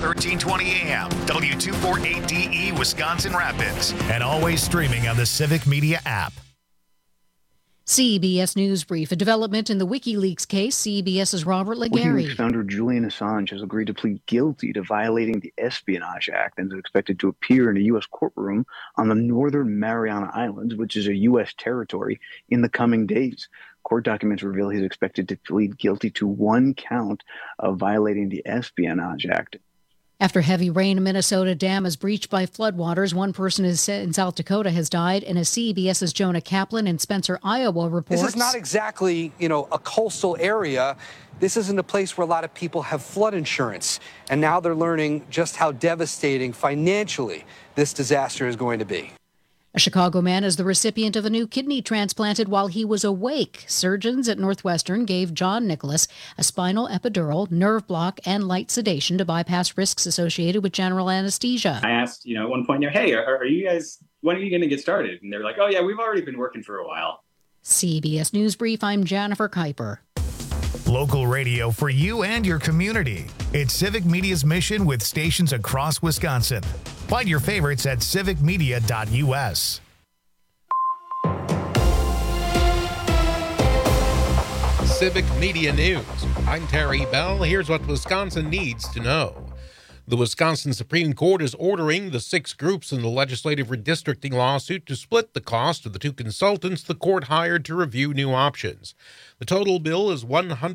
1320 AM, W248DE, Wisconsin Rapids, and always streaming on the Civic Media app. CBS News Brief. A development in the WikiLeaks case. CBS's Robert Legary. WikiLeaks founder Julian Assange has agreed to plead guilty to violating the Espionage Act and is expected to appear in a U.S. courtroom on the Northern Mariana Islands, which is a U.S. territory, in the coming days. Court documents reveal he's expected to plead guilty to one count of violating the Espionage Act. After heavy rain, a Minnesota dam is breached by floodwaters. One person in South Dakota has died, and as CBS's Jonah Kaplan in Spencer, Iowa reports. This is not exactly, a coastal area. This isn't a place where a lot of people have flood insurance. And now they're learning just how devastating financially this disaster is going to be. A Chicago man is the recipient of a new kidney transplanted while he was awake. Surgeons at Northwestern gave John Nicholas a spinal epidural, nerve block, and light sedation to bypass risks associated with general anesthesia. I asked, at one point, hey, are you guys, when are you going to get started? And they were like, oh, yeah, we've already been working for a while. CBS News Brief, I'm Jennifer Kuiper. Local radio for you and your community. It's Civic Media's mission with stations across Wisconsin. Find your favorites at civicmedia.us. Civic Media News. I'm Terry Bell. Here's what Wisconsin needs to know. The Wisconsin Supreme Court is ordering the 6 groups in the legislative redistricting lawsuit to split the cost of the 2 consultants the court hired to review new options. The total bill is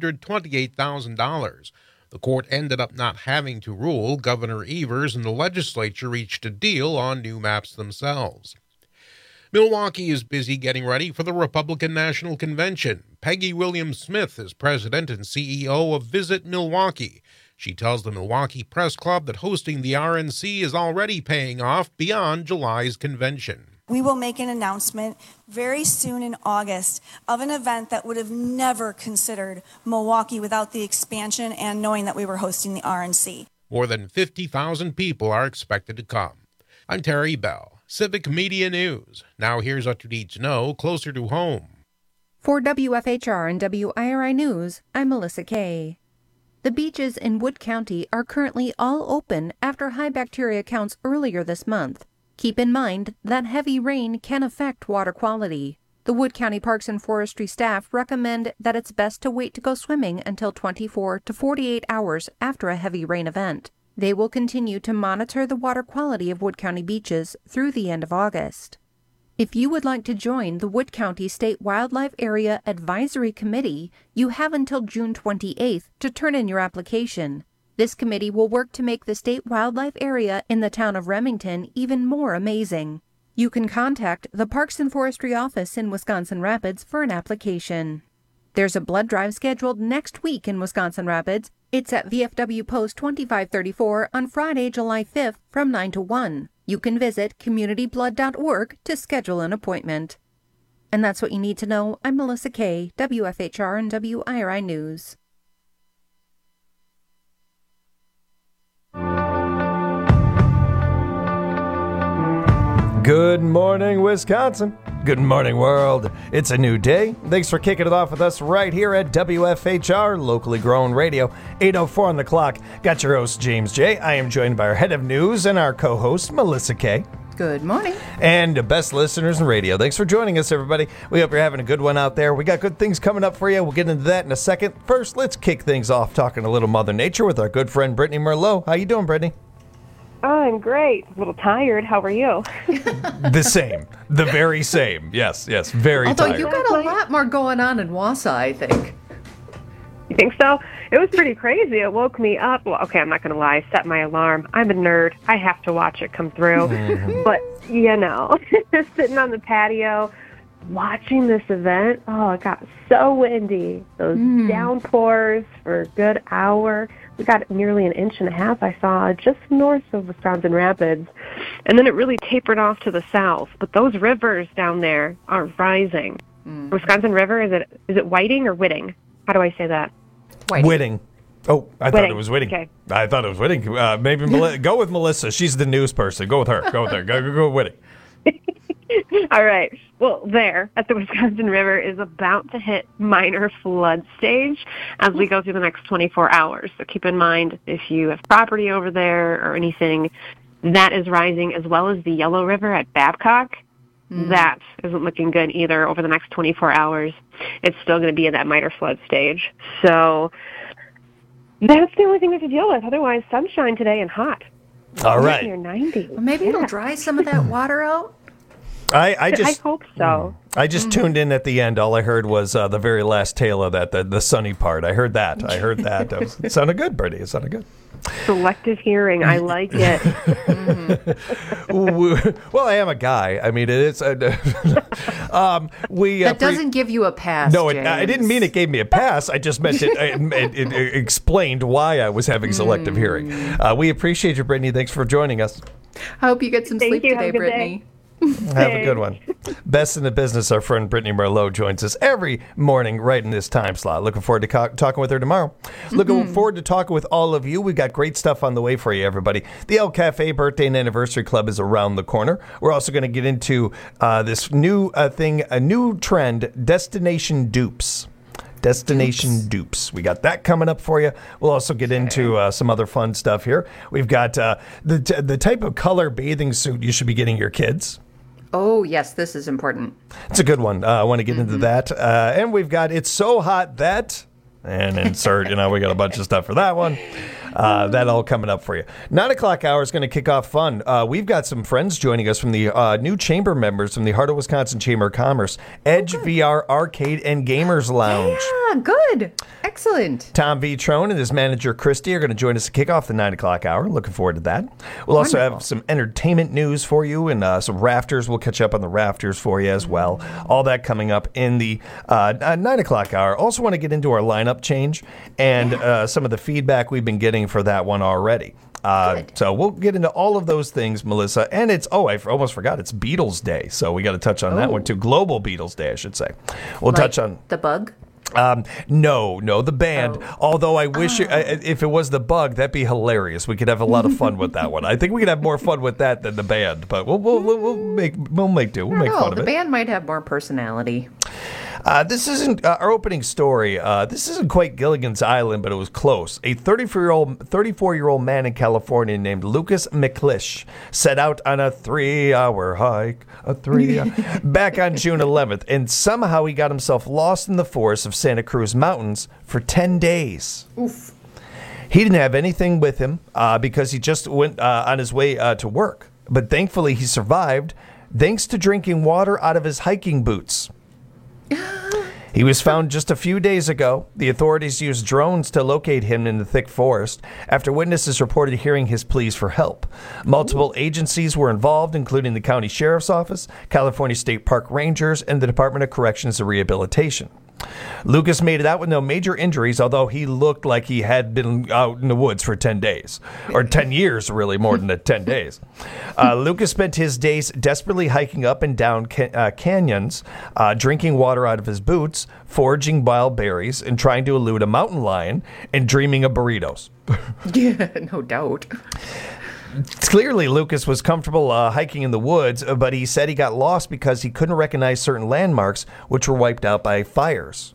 $128,000. The court ended up not having to rule. Governor Evers and the legislature reached a deal on new maps themselves. Milwaukee is busy getting ready for the Republican National Convention. Peggy Williams-Smith is president and CEO of Visit Milwaukee. She tells the Milwaukee Press Club that hosting the RNC is already paying off beyond July's convention. We will make an announcement very soon in August of an event that would have never considered Milwaukee without the expansion and knowing that we were hosting the RNC. More than 50,000 people are expected to come. I'm Terry Bell, Civic Media News. Now here's what you need to know closer to home. For WFHR and WIRI News, I'm Melissa Kay. The beaches in Wood County are currently all open after high bacteria counts earlier this month. Keep in mind that heavy rain can affect water quality. The Wood County Parks and Forestry staff recommend that it's best to wait to go swimming until 24 to 48 hours after a heavy rain event. They will continue to monitor the water quality of Wood County beaches through the end of August. If you would like to join the Wood County State Wildlife Area Advisory Committee, you have until June 28th to turn in your application. This committee will work to make the state wildlife area in the town of Remington even more amazing. You can contact the Parks and Forestry office in Wisconsin Rapids for an application. There's a blood drive scheduled next week in Wisconsin Rapids. It's at VFW Post 2534 on Friday, July 5th from 9 to 1. You can visit communityblood.org to schedule an appointment. And that's what you need to know. I'm Melissa Kay, WFHR and WIRI News. Good morning, Wisconsin. Good morning, world. It's a new day. Thanks for kicking it off with us right here at WFHR, locally grown radio, 8:04 on the clock. Got your host, James J. I am joined by our head of news and our co-host, Melissa Kay. Good morning. And the best listeners in radio. Thanks for joining us, everybody. We hope you're having a good one out there. We got good things coming up for you. We'll get into that in a second. First, let's kick things off talking a little Mother Nature with our good friend, Brittany Merlot. How you doing, Brittany? I'm great. A little tired. How are you? The same. The very same. Yes, very Although tired. You've got a lot more going on in Wausau, I think. You think so? It was pretty crazy. It woke me up. Well, okay, I'm not going to lie. I set my alarm. I'm a nerd. I have to watch it come through. But, sitting on the patio, watching this event, it got so windy. Those downpours for a good hour. We got nearly 1.5 inches, I saw, just north of Wisconsin Rapids. And then it really tapered off to the south. But those rivers down there are rising. Wisconsin River, is it Whiting or Whitting? How do I say that? Whitting. Oh, I thought it was Whitting. Okay. I thought it was Whitting. Maybe go with Melissa. She's the news person. Go with her. Go with Whitting. All right. Well, there at the Wisconsin River is about to hit minor flood stage as we go through the next 24 hours. So keep in mind, if you have property over there or anything, that is rising, as well as the Yellow River at Babcock. That isn't looking good either over the next 24 hours. It's still going to be in that minor flood stage. So that's the only thing we have to deal with. Otherwise, sunshine today and hot. All right. Near 90. Well, maybe it'll dry some of that water out. I hope so. I just tuned in at the end. All I heard was the very last tail of that, the sunny part. I heard that. It sounded good, Brittany. It sounded good. Selective hearing. I like it. Well, I am a guy. I mean, it is. That doesn't give you a pass. No, I didn't mean it gave me a pass. I just meant it explained why I was having selective hearing. We appreciate you, Brittany. Thanks for joining us. I hope you get some sleep today, Brittany. Have a good one. Best in the business, our friend Brittany Merlot joins us every morning right in this time slot. Looking forward to talking with her tomorrow. Looking forward to talking with all of you. We've got great stuff on the way for you, everybody. The El Cafe Birthday and Anniversary Club is around the corner. We're also going to get into this new thing, a new trend, Destination Dupes. Destination Dupes. We got that coming up for you. We'll also get into some other fun stuff here. We've got the type of color bathing suit you should be getting your kids. Oh, yes, this is important. It's a good one. I want to get into that. And we've got It's So Hot That, and insert, we got a bunch of stuff for that one. That all coming up for you. 9 o'clock hour is going to kick off fun. We've got some friends joining us from the new chamber members from the Heart of Wisconsin Chamber of Commerce, Edge VR Arcade and Gamers Lounge. Yeah, good. Excellent. Tom Vitrone and his manager, Christy, are going to join us to kick off the 9 o'clock hour. Looking forward to that. We'll also have some entertainment news for you and some rafters. We'll catch up on the rafters for you as well. All that coming up in the 9 o'clock hour. Also want to get into our lineup change and some of the feedback we've been getting for that one already. So we'll get into all of those things, Melissa. And I almost forgot, it's Beatles Day. So we got to touch on that one too. Global Beatles Day, I should say. We'll touch on the bug. No, the band. Although I wish if it was the bug, that'd be hilarious. We could have a lot of fun with that one. I think we could have more fun with that than the band. But we'll make do. We'll make fun of it. The band might have more personality. This isn't our opening story. This isn't quite Gilligan's Island, but it was close. A 34-year-old man in California named Lucas McClish set out on a 3-hour hike, back on June 11th, and somehow he got himself lost in the forests of Santa Cruz Mountains for 10 days. Oof. He didn't have anything with him because he just went on his way to work. But thankfully, he survived thanks to drinking water out of his hiking boots. He was found just a few days ago. The authorities used drones to locate him in the thick forest after witnesses reported hearing his pleas for help. Multiple agencies were involved, including the County Sheriff's Office, California State Park Rangers, and the Department of Corrections and Rehabilitation. Lucas made it out with no major injuries, although he looked like he had been out in the woods for 10 days. Or 10 years, really, more than 10 days. Lucas spent his days desperately hiking up and down canyons, drinking water out of his boots, foraging wild berries, and trying to elude a mountain lion, and dreaming of burritos. Yeah, no doubt. Clearly, Lucas was comfortable hiking in the woods, but he said he got lost because he couldn't recognize certain landmarks, which were wiped out by fires.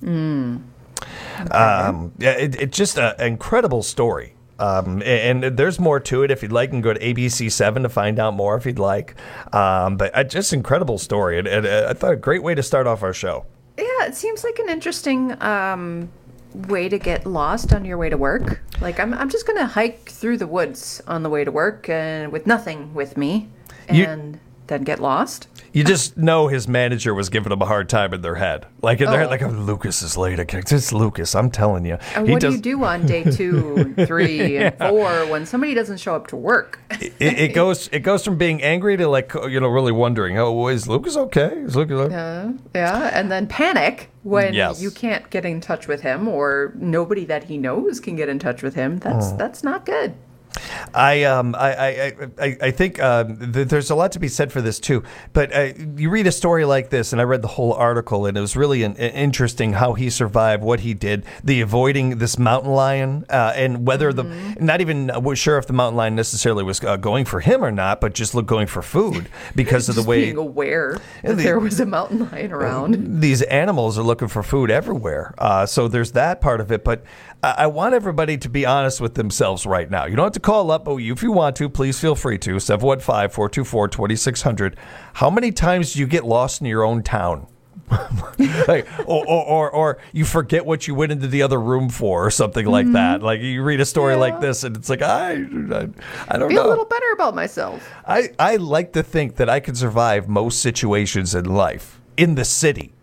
It's just an incredible story. And there's more to it. If you'd like, you can go to ABC7 to find out more if you'd like. But just incredible story. And I thought a great way to start off our show. Yeah, it seems like an interesting way to get lost on your way to work. Like, I'm just going to hike through the woods on the way to work and with nothing with me and then get lost. You just know his manager was giving him a hard time in their head. Like, in their head, like, oh, Lucas is late again. It's Lucas, I'm telling you. And what do you do on day 2, 3, and 4 when somebody doesn't show up to work? It goes from being angry to, like, really wondering, oh, is Lucas okay? Is Lucas okay? Yeah, and then panic when you can't get in touch with him or nobody that he knows can get in touch with him. That's not good. I think there's a lot to be said for this too. But you read a story like this, and I read the whole article, and it was really interesting how he survived, what he did, the avoiding this mountain lion, and whether not even sure if the mountain lion necessarily was going for him or not, but just going for food because of the way being aware that there was a mountain lion around. These animals are looking for food everywhere, so there's that part of it. But I want everybody to be honest with themselves right now. You don't have to call up, but if you want to, please feel free to. 715-424-2600. How many times do you get lost in your own town? Like, or you forget what you went into the other room for, or something like that. Like you read a story like this, and it's like I don't know. Feel a little better about myself. I like to think that I can survive most situations in life in the city.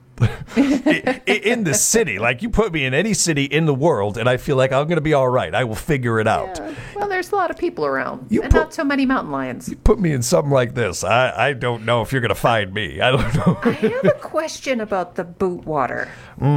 In the city, like you put me in any city in the world, and I feel like I'm going to be all right. I will figure it out. Yeah. Well, there's a lot of people around, and not so many mountain lions. You put me in something like this, I don't know if you're going to find me. I don't know. I have a question about the boot water.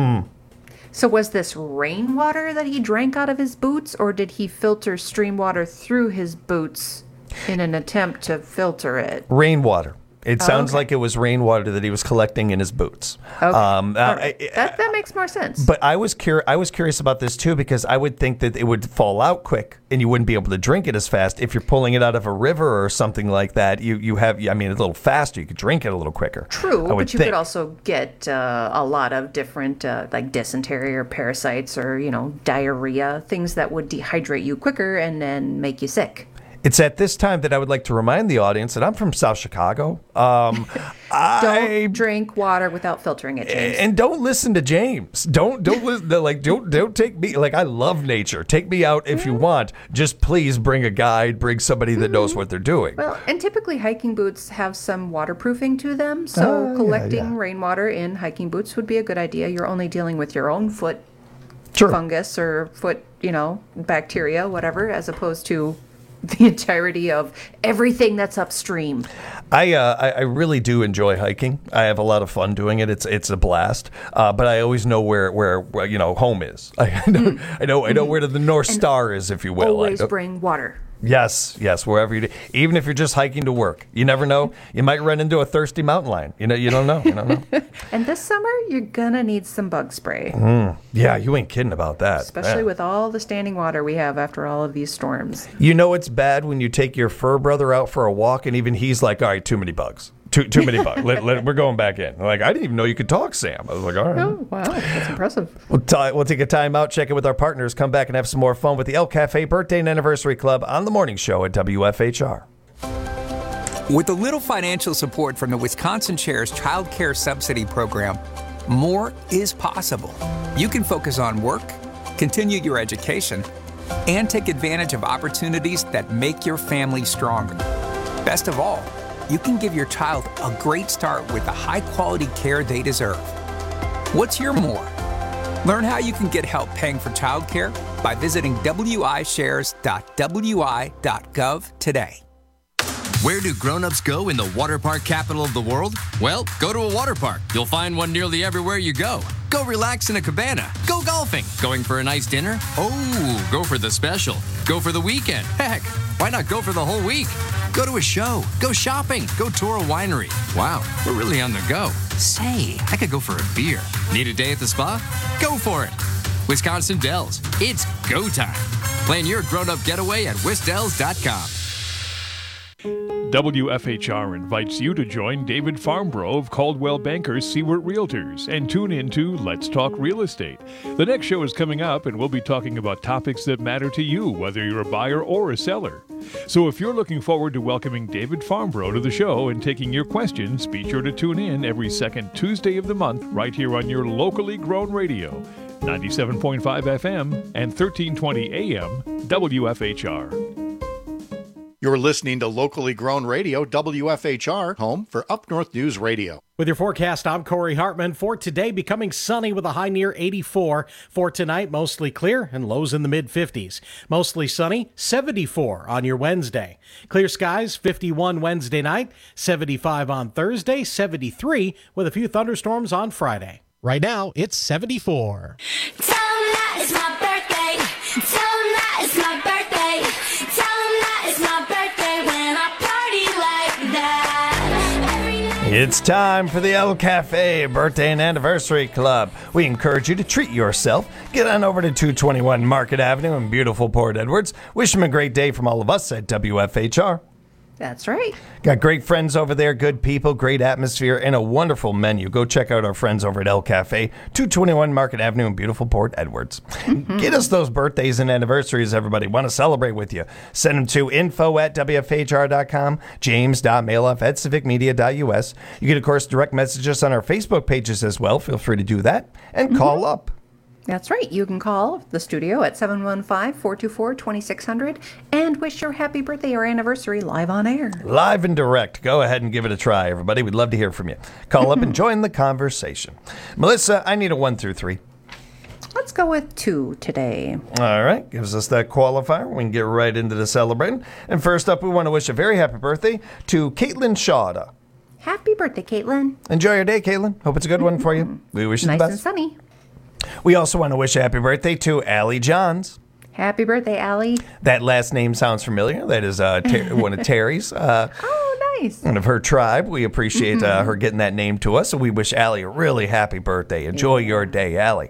So was this rainwater that he drank out of his boots, or did he filter stream water through his boots in an attempt to filter it? Rainwater. It sounds like it was rainwater that he was collecting in his boots. Okay. That makes more sense. But I was curious about this too, because I would think that it would fall out quick and you wouldn't be able to drink it as fast. If you're pulling it out of a river or something like that, you have, I mean, a little faster. You could drink it a little quicker. True, but you could also get a lot of different like dysentery or parasites or, diarrhea, things that would dehydrate you quicker and then make you sick. It's at this time that I would like to remind the audience that I'm from South Chicago. Don't drink water without filtering it, James. And don't listen to James. Don't listen. Don't take me. Like, I love nature. Take me out if you want. Just please bring a guide. Bring somebody that knows what they're doing. Well, and typically hiking boots have some waterproofing to them, so collecting rainwater in hiking boots would be a good idea. You're only dealing with your own foot fungus or foot, bacteria, whatever, as opposed to the entirety of everything that's upstream. I really do enjoy hiking. I have a lot of fun doing it. It's a blast. But I always know where home is. I know where the North Star is, if you will. Always bring water. Yes, wherever you do. Even if you're just hiking to work, you never know. You might run into a thirsty mountain lion. You don't know. And this summer, you're gonna need some bug spray. Yeah, you ain't kidding about that. Especially with all the standing water we have after all of these storms. You know it's bad when you take your fur brother out for a walk and even he's like, all right, too many bugs. Too many bugs. We're going back in. Like, I didn't even know you could talk, Sam. I was like, all right. Oh, wow. That's impressive. We'll take a time out, check in with our partners, come back and have some more fun with the El Cafe Birthday and Anniversary Club on the morning show at WFHR. With a little financial support from the Wisconsin Chair's Child Care Subsidy Program, more is possible. You can focus on work, continue your education, and take advantage of opportunities that make your family stronger. Best of all, you can give your child a great start with the high-quality care they deserve. What's your more? Learn how you can get help paying for childcare by visiting wishares.wi.gov today. Where do grown-ups go in the water park capital of the world? Well, go to a water park. You'll find one nearly everywhere you go. Go relax in a cabana. Go golfing. Going for a nice dinner? Oh, go for the special. Go for the weekend. Heck, why not go for the whole week? Go to a show. Go shopping. Go tour a winery. Wow, we're really on the go. Say, I could go for a beer. Need a day at the spa? Go for it. Wisconsin Dells. It's go time. Plan your grown-up getaway at wisdells.com. WFHR invites you to join David Farnborough of Caldwell Bankers Seward Realtors and tune into Let's Talk Real Estate. The next show is coming up, and we'll be talking about topics that matter to you, whether you're a buyer or a seller. So if you're looking forward to welcoming David Farnborough to the show and taking your questions, be sure to tune in every second Tuesday of the month right here on your locally grown radio, 97.5 FM and 1320 AM WFHR. You're listening to locally grown radio, WFHR, home for Up North News Radio. With your forecast, I'm Corey Hartman. For today, becoming sunny with a high near 84. For tonight, mostly clear and lows in the mid-50s. Mostly sunny, 74 on your Wednesday. Clear skies, 51 Wednesday night, 75 on Thursday, 73 with a few thunderstorms on Friday. Right now, it's 74. Tell them that it's my birthday. Tell them that it's my birthday. Tell them that It's time for the El Cafe Birthday and Anniversary Club. We encourage you to treat yourself. Get on over to 221 Market Avenue in beautiful Port Edwards. Wish them a great day from all of us at WFHR. That's right. Got great friends over there, good people, great atmosphere, and a wonderful menu. Go check out our friends over at El Cafe, 221 Market Avenue in beautiful Port Edwards. Get us those birthdays and anniversaries, everybody. Want to celebrate with you. Send them to info@wfhr.com, james.mailoff@civicmedia.us. You can, of course, direct message us on our Facebook pages as well. Feel free to do that. And call up. That's right. You can call the studio at 715-424-2600 and wish your happy birthday or anniversary live on air. Live and direct. Go ahead and give it a try, everybody. We'd love to hear from you. Call up and join the conversation. Melissa, I need a 1 through 3. Let's go with 2 today. All right. Gives us that qualifier. We can get right into the celebrating. And first up, we want to wish a very happy birthday to Caitlin Shawda. Happy birthday, Caitlin. Enjoy your day, Caitlin. Hope it's a good one for you. We wish you the Nice best. and sunny. We also want to wish a happy birthday to Allie Johns. Happy birthday, Allie. That last name sounds familiar. That is one of Terry's. Oh, nice. One of her tribe. We appreciate her getting that name to us. So we wish Allie a really happy birthday. Enjoy your day, Allie.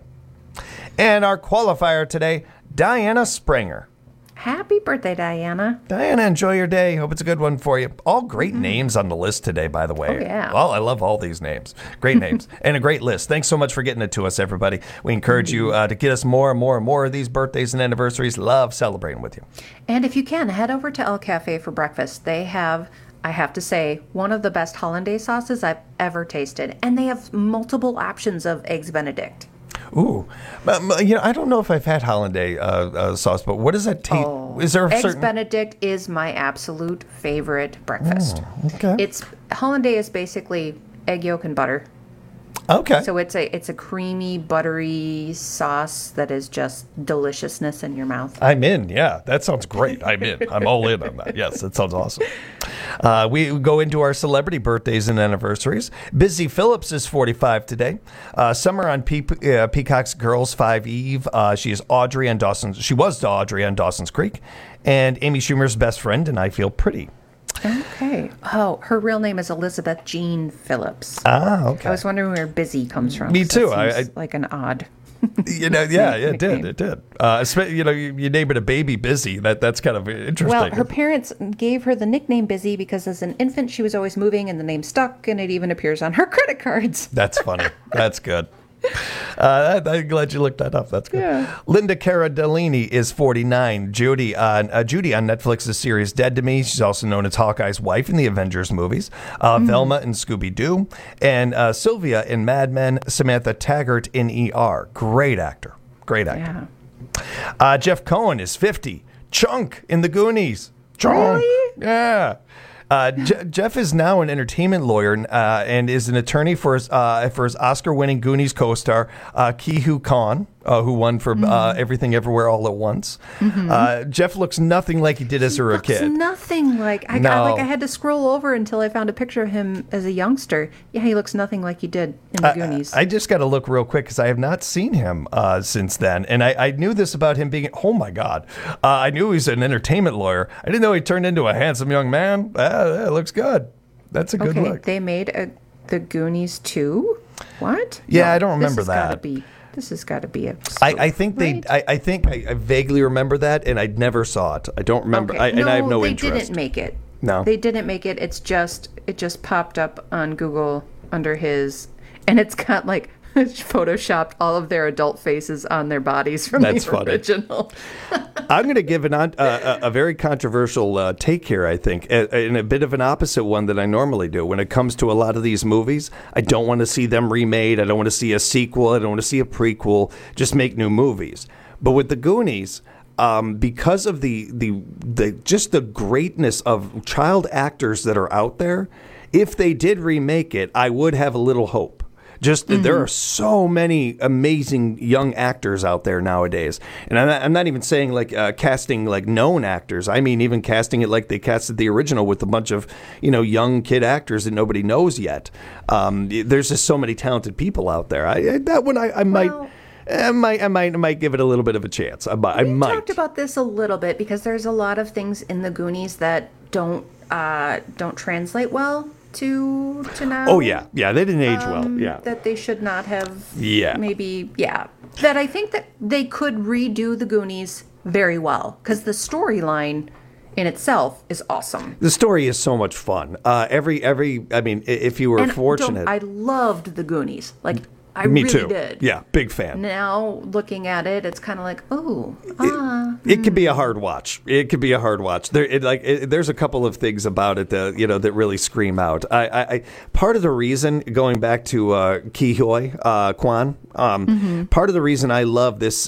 And our qualifier today, Diana Springer. Happy birthday, Diana. Diana, enjoy your day. Hope it's a good one for you. All great names on the list today, by the way. Oh, yeah. Well, I love all these names. Great names. And a great list. Thanks so much for getting it to us, everybody. We encourage you to get us more and more and more of these birthdays and anniversaries. Love celebrating with you. And if you can, head over to El Cafe for breakfast. They have, I have to say, one of the best hollandaise sauces I've ever tasted. And they have multiple options of Eggs Benedict. Ooh, I don't know if I've had hollandaise sauce, but what does that taste? Is there a Eggs certain? Benedict is my absolute favorite breakfast. Okay. It's hollandaise is basically egg yolk and butter. Okay. So it's a creamy, buttery sauce that is just deliciousness in your mouth. I'm in. Yeah, that sounds great. I'm in. I'm all in on that. Yes, that sounds awesome. We go into our celebrity birthdays and anniversaries. Busy Phillips is 45 today. Summer on Peacock's Girls 5 Eve. She is Audrey on Dawson's. She was Audrey on Dawson's Creek, and Amy Schumer's best friend. And I Feel Pretty. Okay. Oh, her real name is Elizabeth Jean Phillips. Ah, okay. I was wondering where Busy comes from. Me too. That seems like an odd. Yeah, it did. It did. You name it a baby Busy. That's kind of interesting. Well, her parents gave her the nickname Busy because as an infant she was always moving and the name stuck, and it even appears on her credit cards. That's funny. That's good. I'm glad you looked that up. That's good. Yeah. Linda Cardellini is 49. Judy on Netflix's series Dead to Me. She's also known as Hawkeye's wife in the Avengers movies. Velma in Scooby-Doo. And Sylvia in Mad Men. Samantha Taggart in ER. Great actor. Great actor. Yeah. Jeff Cohen is 50. Chunk in The Goonies. Chunk. Really? Yeah. Jeff is now an entertainment lawyer and is an attorney for his Oscar-winning Goonies co-star Ki-Hoo Kwan, who won for Everything Everywhere All at Once. Jeff looks nothing like he did as a kid. Nothing like I had to scroll over until I found a picture of him as a youngster. Yeah, he looks nothing like he did in the Goonies. I just got to look real quick because I have not seen him since then, and I knew this about him being. Oh my God, I knew he was an entertainment lawyer. I didn't know he turned into a handsome young man. That looks good. That's a good look. They made the Goonies 2? What? Yeah, I don't remember that. This has got to be a. I think right? I think I vaguely remember that, and I never saw it. I don't remember. Okay. And I have no they interest. They didn't make it. No, they didn't make it. It just popped up on Google under his, and it's got like photoshopped all of their adult faces on their bodies from the original. I'm going to give a very controversial take here, I think, and a bit of an opposite one that I normally do. When it comes to a lot of these movies, I don't want to see them remade. I don't want to see a sequel. I don't want to see a prequel. Just make new movies. But with the Goonies, because of the greatness of child actors that are out there, if they did remake it, I would have a little hope. There are so many amazing young actors out there nowadays. And I'm not even saying like casting like known actors. I mean, even casting it like they casted the original with a bunch of, young kid actors that nobody knows yet. There's just so many talented people out there. I might give it a little bit of a chance. I might. We talked about this a little bit because there's a lot of things in the Goonies that don't translate well to now. Oh yeah, they didn't age well. Yeah, that they should not have. Yeah, maybe that I think that they could redo the Goonies very well because the storyline in itself is awesome. The story is so much fun. I mean, if you were fortunate, I loved the Goonies. Like I Me really too. did. Yeah, big fan. Now looking at it, it's kind of like, It could be a hard watch. There's a couple of things about it that really scream out. I part of the reason, going back to Ke Quan, part of the reason I love this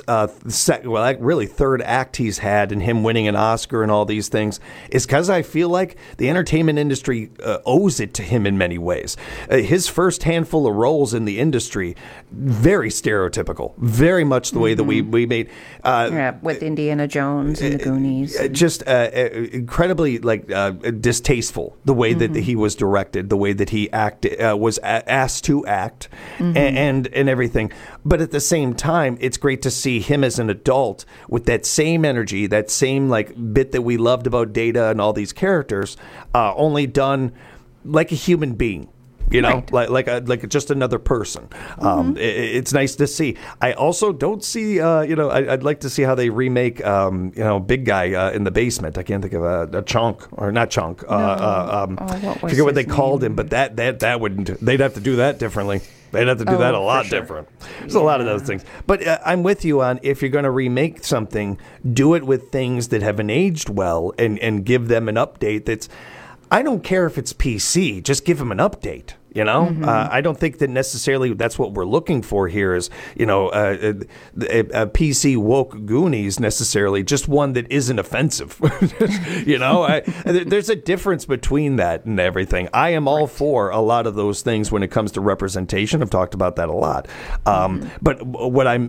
third act he's had and him winning an Oscar and all these things is because I feel like the entertainment industry owes it to him in many ways. His first handful of roles in the industry, very stereotypical, very much the way that we made with Indiana Jones and the Goonies, just incredibly distasteful the way that he was directed, the way that he was asked to act, and everything. But at the same time, it's great to see him as an adult with that same energy, that same bit that we loved about Data and all these characters, only done like a human being. Like just another person. It's nice to see. I also don't see. I'd like to see how they remake. Big Guy in the Basement. I can't think of a Chunk or not Chunk. Forget what they called him, but that wouldn't. They'd have to do that differently. They'd have to do that a lot different. There's a lot of those things. But I'm with you on if you're going to remake something, do it with things that haven't aged well and give them an update that's. I don't care if it's PC. Just give them an update. I don't think that necessarily that's what we're looking for here is, a PC woke Goonies necessarily, just one that isn't offensive. There's a difference between that and everything. I am all for a lot of those things when it comes to representation. I've talked about that a lot. But what I'm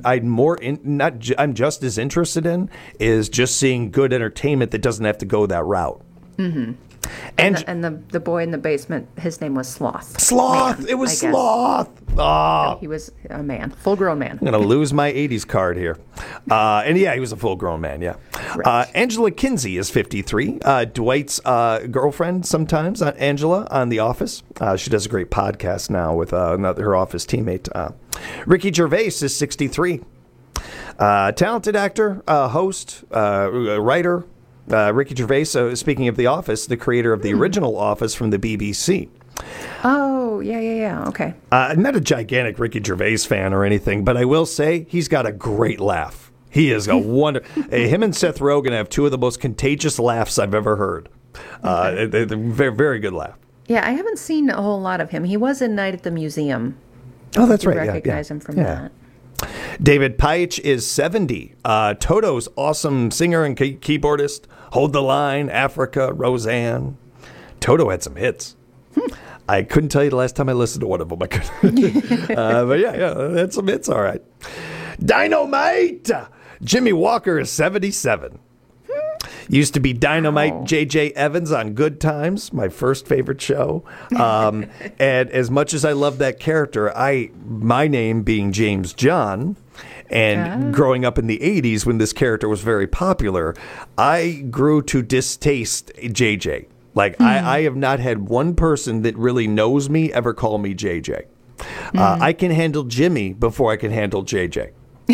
just as interested in is just seeing good entertainment that doesn't have to go that route. Mm-hmm. And the boy in the basement, his name was Sloth. Sloth! Man, it was Sloth! Oh. No, he was a man, full-grown man. I'm going to lose my 80s card here. He was a full-grown man, yeah. Right. Angela Kinsey is 53. Dwight's girlfriend sometimes, Angela, on The Office. She does a great podcast now with her office teammate. Ricky Gervais is 63. Talented actor, host, writer. Ricky Gervais, speaking of The Office, the creator of the original Office from the BBC. Oh, yeah. Okay. I'm not a gigantic Ricky Gervais fan or anything, but I will say he's got a great laugh. He is a wonder. Him and Seth Rogen have two of the most contagious laughs I've ever heard. They're very, very good laugh. Yeah, I haven't seen a whole lot of him. He was in Night at the Museum. Oh, that's right. I recognize him from that. David Paich is 70. Toto's awesome singer and keyboardist. Hold the Line, Africa, Roseanne. Toto had some hits. I couldn't tell you the last time I listened to one of them. I could. But yeah, that's some hits, all right. Dynamite! Jimmy Walker is 77. Used to be Dynamite J.J. Evans on Good Times, my first favorite show. And as much as I love that character, my name being James John, and growing up in the 80s when this character was very popular, I grew to distaste J.J. I have not had one person that really knows me ever call me J.J. I can handle Jimmy before I can handle J.J.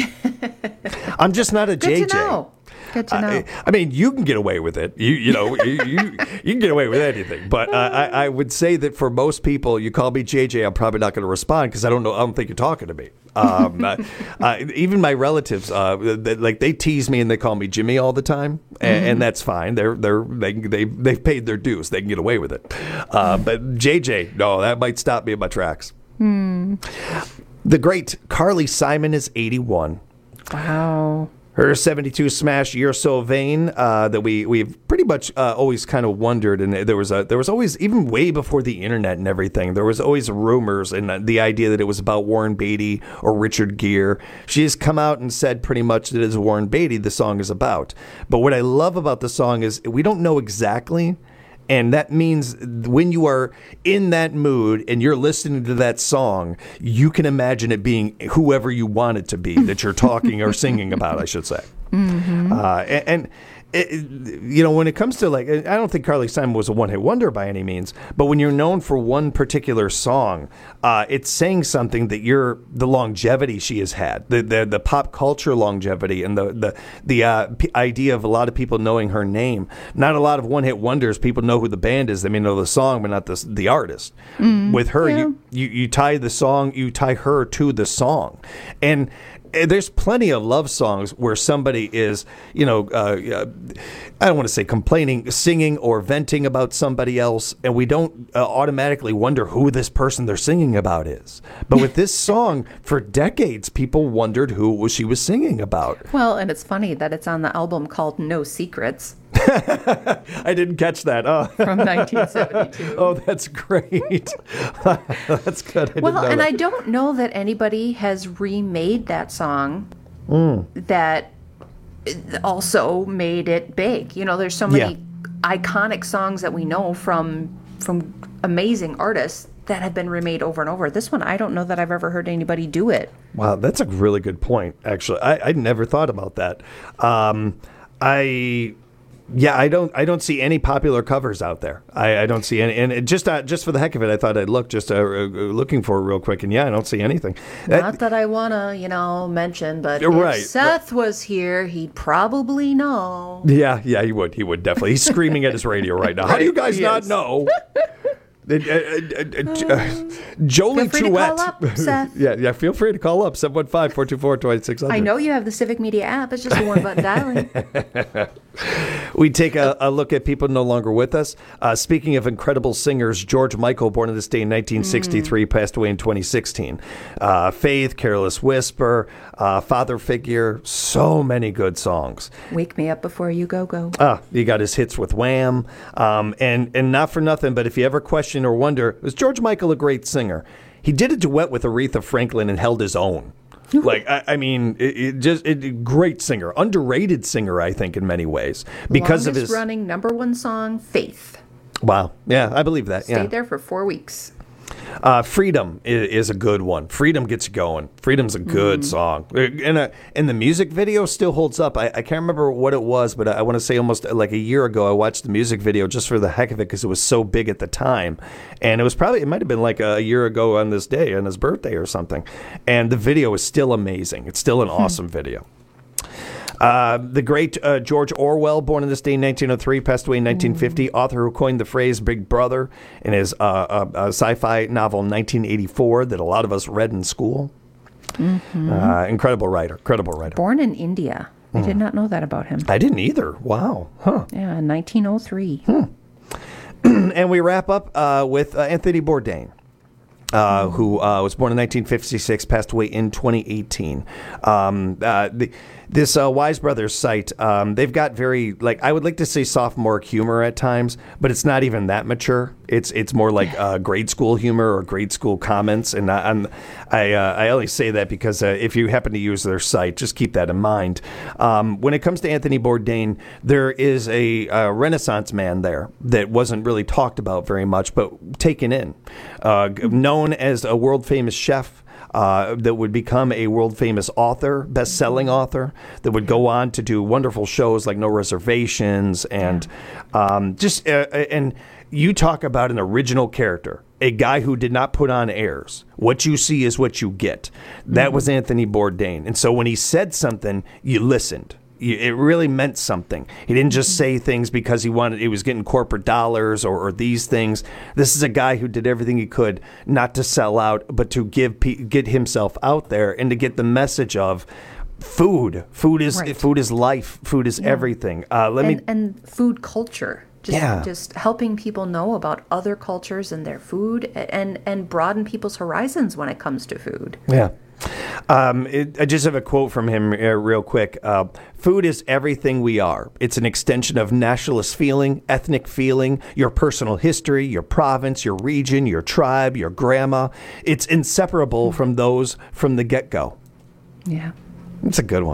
I'm just not a J.J. Good to know. Good to know. I mean, you can get away with it. You can get away with anything. But I would say that for most people, you call me JJ, I'm probably not going to respond because I don't think you're talking to me. Even my relatives, they tease me and they call me Jimmy all the time, and that's fine. They've paid their dues. They can get away with it. But JJ, no, that might stop me in my tracks. The great Carly Simon is 81. Wow. Her 72 smash You're So Vain that we've pretty much always kind of wondered, and there was always, even way before the internet and everything, there was always rumors and the idea that it was about Warren Beatty or Richard Gere. She has come out and said pretty much that it's Warren Beatty the song is about. But what I love about the song is we don't know exactly. And that means when you are in that mood and you're listening to that song, you can imagine it being whoever you want it to be that you're talking or singing about, I should say. Mm-hmm. when it comes to I don't think Carly Simon was a one-hit wonder by any means, but when you're known for one particular song, it's saying something that the longevity she has had, the pop culture longevity, and the idea of a lot of people knowing her name. Not a lot of one-hit wonders. People know who the band is. They may know the song, but not the artist. With her, you tie the song, you tie her to the song, and there's plenty of love songs where somebody is, I don't want to say complaining, singing or venting about somebody else, and we don't automatically wonder who this person they're singing about is. But with this song, for decades, people wondered who she was singing about. Well, and it's funny that it's on the album called No Secrets. I didn't catch that. Oh. From 1972. Oh, that's great. That's good. I don't know that anybody has remade that song that also made it big. There's so many iconic songs that we know from amazing artists that have been remade over and over. This one, I don't know that I've ever heard anybody do it. Wow, that's a really good point, actually. I never thought about that. I don't see any popular covers out there. I don't see any, and just for the heck of it, I thought I'd look looking for it real quick, and I don't see anything. Not that I want to, mention, but if Seth was here, he'd probably know. Yeah, he would definitely. He's screaming at his radio right now. How do you guys not know? Jolie Feel free to call up, Seth. Yeah, feel free to call up 715-424-2600. I know you have the Civic Media app. It's just a one-button dialing. We take a look at people no longer with us. Speaking of incredible singers, George Michael, born on this day in 1963, passed away in 2016. Faith, Careless Whisper, Father Figure, so many good songs. Wake Me Up Before You Go. You got his hits with Wham. And not for nothing, but if you ever question or wonder, was George Michael a great singer? He did a duet with Aretha Franklin and held his own. Great singer, underrated singer, I think, in many ways, because of his running #1 song, Faith. Wow, yeah, I believe that. Stayed there for 4 weeks. Freedom is a good one. Freedom gets you going. Freedom's a good song. And the music video still holds up. I can't remember what it was, but I want to say almost like a year ago, I watched the music video just for the heck of it because it was so big at the time. And it might have been like a year ago on this day, on his birthday or something. And the video is still amazing. It's still an awesome video. The great George Orwell, born on this day in 1903, passed away in 1950, author who coined the phrase Big Brother in his sci-fi novel 1984 that a lot of us read in school. Incredible writer. Born in India. I did not know that about him. I didn't either. Wow. Huh. Yeah, 1903. And we wrap up with Anthony Bourdain. Who was born in 1956, passed away in 2018. This Wise Brothers site, they've got very, I would like to say sophomore humor at times, but it's not even that mature. It's more like grade school humor or grade school comments. And I only say that because if you happen to use their site, just keep that in mind. When it comes to Anthony Bourdain, there is a Renaissance man there that wasn't really talked about very much, but taken in. Known as a world-famous chef, that would become a world-famous author, best-selling author, that would go on to do wonderful shows like No Reservations, and and you talk about an original character, a guy who did not put on airs. What you see is what you get. That was Anthony Bourdain. And so when he said something, you listened. It really meant something. He didn't just say things because he was getting corporate dollars or these things. This is a guy who did everything he could not to sell out, but to get himself out there and to get the message of food. Food is life. Food is everything. And food culture. Just helping people know about other cultures and their food and broaden people's horizons when it comes to food. Yeah. I just have a quote from him real quick. Food is everything we are. It's an extension of nationalist feeling, ethnic feeling, your personal history, your province, your region, your tribe, your grandma. It's inseparable from those from the get-go. Yeah. It's a good one.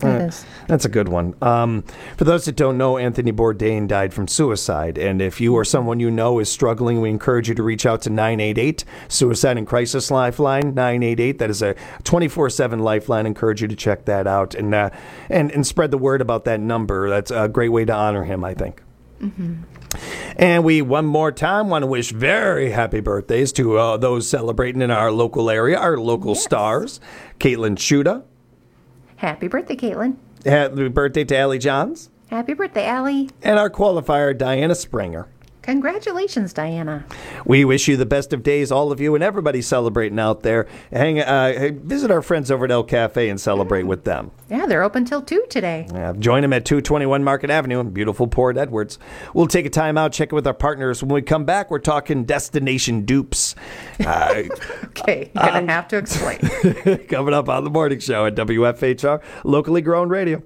That is. That's a good one. For those that don't know, Anthony Bourdain died from suicide. And if you or someone you know is struggling, we encourage you to reach out to 988, Suicide and Crisis Lifeline, 988. That is a 24/7 lifeline. I encourage you to check that out and spread the word about that number. That's a great way to honor him, I think. Mm-hmm. And we, one more time, want to wish very happy birthdays to those celebrating in our local area, our local stars. Caitlin Schuda. Happy birthday, Caitlin. Happy birthday to Allie Johns. Happy birthday, Allie. And our qualifier, Diana Springer. Congratulations, Diana. We wish you the best of days, all of you, and everybody celebrating out there. Visit our friends over at El Cafe and celebrate with them. Yeah, they're open till 2 today. Join them at 221 Market Avenue in beautiful Port Edwards. We'll take a time out, check it with our partners. When we come back, we're talking destination dupes. Okay, you're going to have to explain. Coming up on the morning show at WFHR, locally grown radio.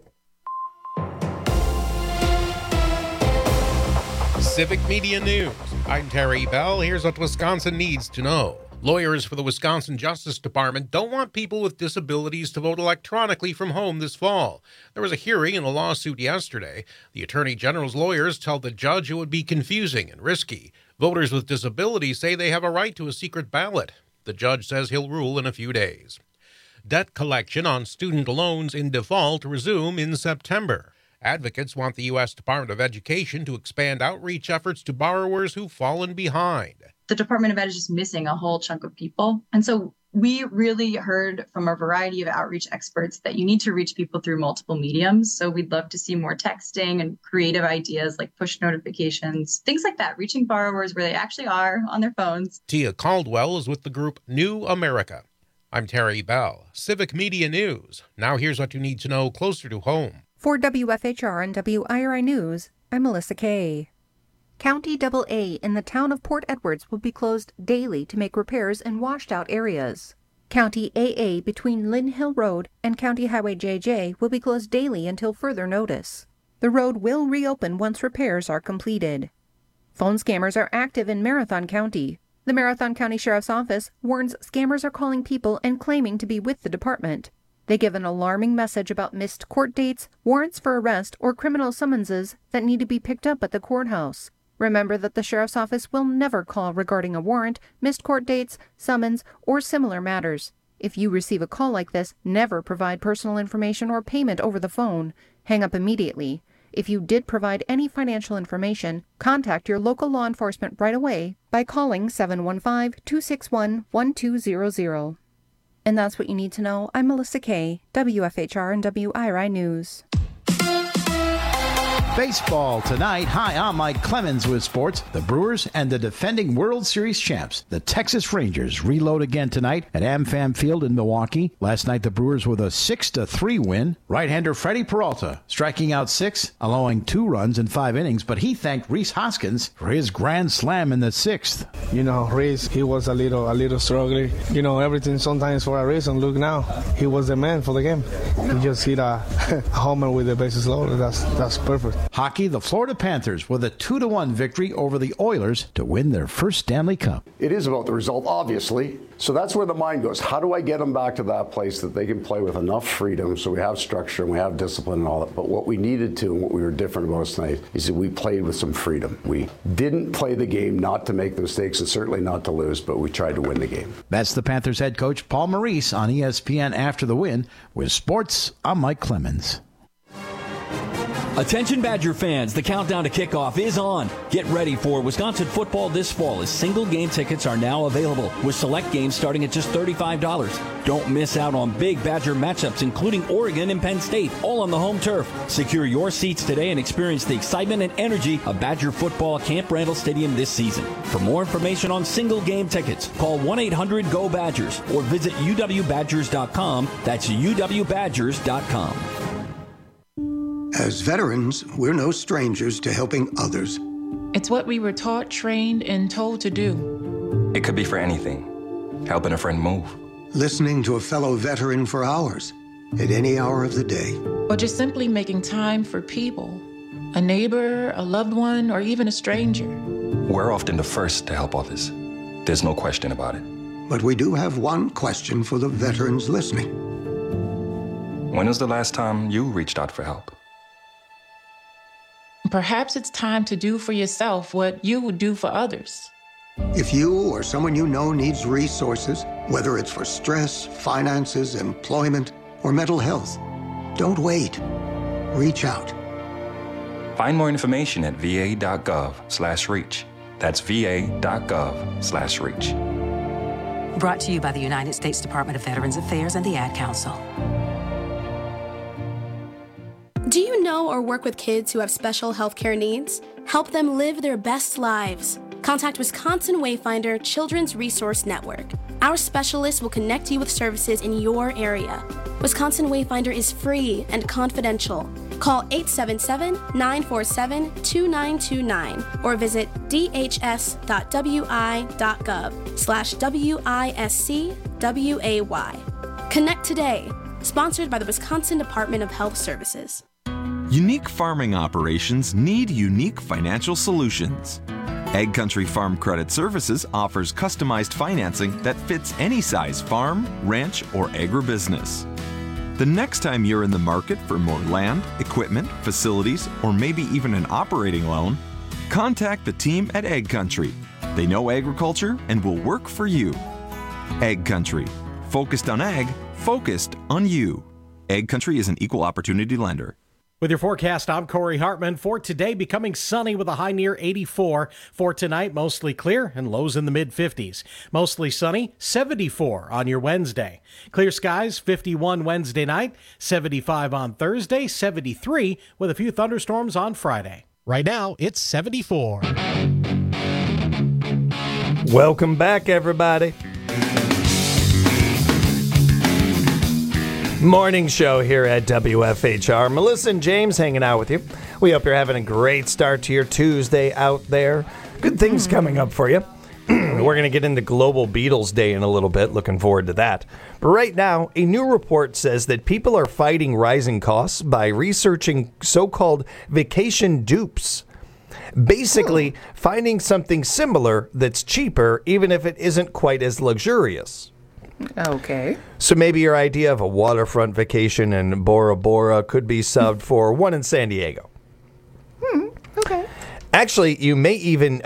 Civic Media News. I'm Terry Bell. Here's what Wisconsin needs to know. Lawyers for the Wisconsin Justice Department don't want people with disabilities to vote electronically from home this fall. There was a hearing in a lawsuit yesterday. The Attorney General's lawyers tell the judge it would be confusing and risky. Voters with disabilities say they have a right to a secret ballot. The judge says he'll rule in a few days. Debt collection on student loans in default resume in September. Advocates want the U.S. Department of Education to expand outreach efforts to borrowers who've fallen behind. The Department of Ed is just missing a whole chunk of people. And so we really heard from a variety of outreach experts that you need to reach people through multiple mediums. So we'd love to see more texting and creative ideas like push notifications, things like that, reaching borrowers where they actually are on their phones. Tia Caldwell is with the group New America. I'm Terry Bell, Civic Media News. Now here's what you need to know closer to home. For WFHR and WIRI News, I'm Melissa Kay. County AA in the town of Port Edwards will be closed daily to make repairs in washed-out areas. County AA between Lynn Hill Road and County Highway JJ will be closed daily until further notice. The road will reopen once repairs are completed. Phone scammers are active in Marathon County. The Marathon County Sheriff's Office warns scammers are calling people and claiming to be with the department. They give an alarming message about missed court dates, warrants for arrest, or criminal summonses that need to be picked up at the courthouse. Remember that the Sheriff's Office will never call regarding a warrant, missed court dates, summons, or similar matters. If you receive a call like this, never provide personal information or payment over the phone. Hang up immediately. If you did provide any financial information, contact your local law enforcement right away by calling 715-261-1200. And that's what you need to know. I'm Melissa Kay, WFHR and WIRI News. Baseball tonight. Hi, I'm Mike Clemens with sports. The Brewers and the defending World Series champs, the Texas Rangers, reload again tonight at AmFam Field in Milwaukee. Last night, the Brewers with a 6-3 win. Right-hander Freddie Peralta striking out 6, allowing 2 runs in 5 innings, but he thanked Rhys Hoskins for his grand slam in the 6th. You know, Rhys, he was a little struggling. You know, everything sometimes for a reason. Look now, he was the man for the game. He just hit a homer with the bases loaded. That's perfect. Hockey, the Florida Panthers with a 2-1 victory over the Oilers to win their first Stanley Cup. It is about the result, obviously. So that's where the mind goes. How do I get them back to that place that they can play with enough freedom so we have structure and we have discipline and all that? But what we needed to and what we were different about tonight is that we played with some freedom. We didn't play the game not to make the mistakes and certainly not to lose, but we tried to win the game. That's the Panthers head coach Paul Maurice on ESPN after the win. With sports, I'm Mike Clemens. Attention Badger fans, the countdown to kickoff is on. Get ready for Wisconsin football this fall as single game tickets are now available, with select games starting at just $35. Don't miss out on big Badger matchups, including Oregon and Penn State, all on the home turf. Secure your seats today and experience the excitement and energy of Badger football at Camp Randall Stadium this season. For more information on single game tickets, call 1-800-GO-BADGERS or visit uwbadgers.com. That's uwbadgers.com. As veterans, we're no strangers to helping others. It's what we were taught, trained, and told to do. It could be for anything. Helping a friend move. Listening to a fellow veteran for hours, at any hour of the day. Or just simply making time for people. A neighbor, a loved one, or even a stranger. We're often the first to help others. There's no question about it. But we do have one question for the veterans listening. When was the last time you reached out for help? Perhaps it's time to do for yourself what you would do for others. If you or someone you know needs resources, whether it's for stress, finances, employment, or mental health, don't wait. Reach out. Find more information at va.gov/reach. That's va.gov/reach. Brought to you by the United States Department of Veterans Affairs and the Ad Council. Do you know or work with kids who have special healthcare needs? Help them live their best lives. Contact Wisconsin Wayfinder Children's Resource Network. Our specialists will connect you with services in your area. Wisconsin Wayfinder is free and confidential. Call 877-947-2929 or visit dhs.wi.gov/WISCWAY. Connect today. Sponsored by the Wisconsin Department of Health Services. Unique farming operations need unique financial solutions. Egg Country Farm Credit Services offers customized financing that fits any size farm, ranch, or agribusiness. The next time you're in the market for more land, equipment, facilities, or maybe even an operating loan, contact the team at Egg Country. They know agriculture and will work for you. Egg Country. Focused on ag, focused on you. Egg Country is an equal opportunity lender. With your forecast, I'm Corey Hartman. For today, becoming sunny with a high near 84. For tonight, mostly clear and lows in the mid-50s. Mostly sunny, 74 on your Wednesday. Clear skies, 51 Wednesday night, 75 on Thursday, 73 with a few thunderstorms on Friday. Right now, it's 74. Welcome back, everybody. Morning show here at WFHR. Melissa and James hanging out with you. We hope you're having a great start to your Tuesday out there. Good things coming up for you. We're going to get into Global Beatles Day in a little bit. Looking forward to that. But right now, a new report says that people are fighting rising costs by researching so-called vacation dupes. Basically, finding something similar that's cheaper, even if it isn't quite as luxurious. Okay. So maybe your idea of a waterfront vacation in Bora Bora could be subbed for one in San Diego. Okay. Actually, you may even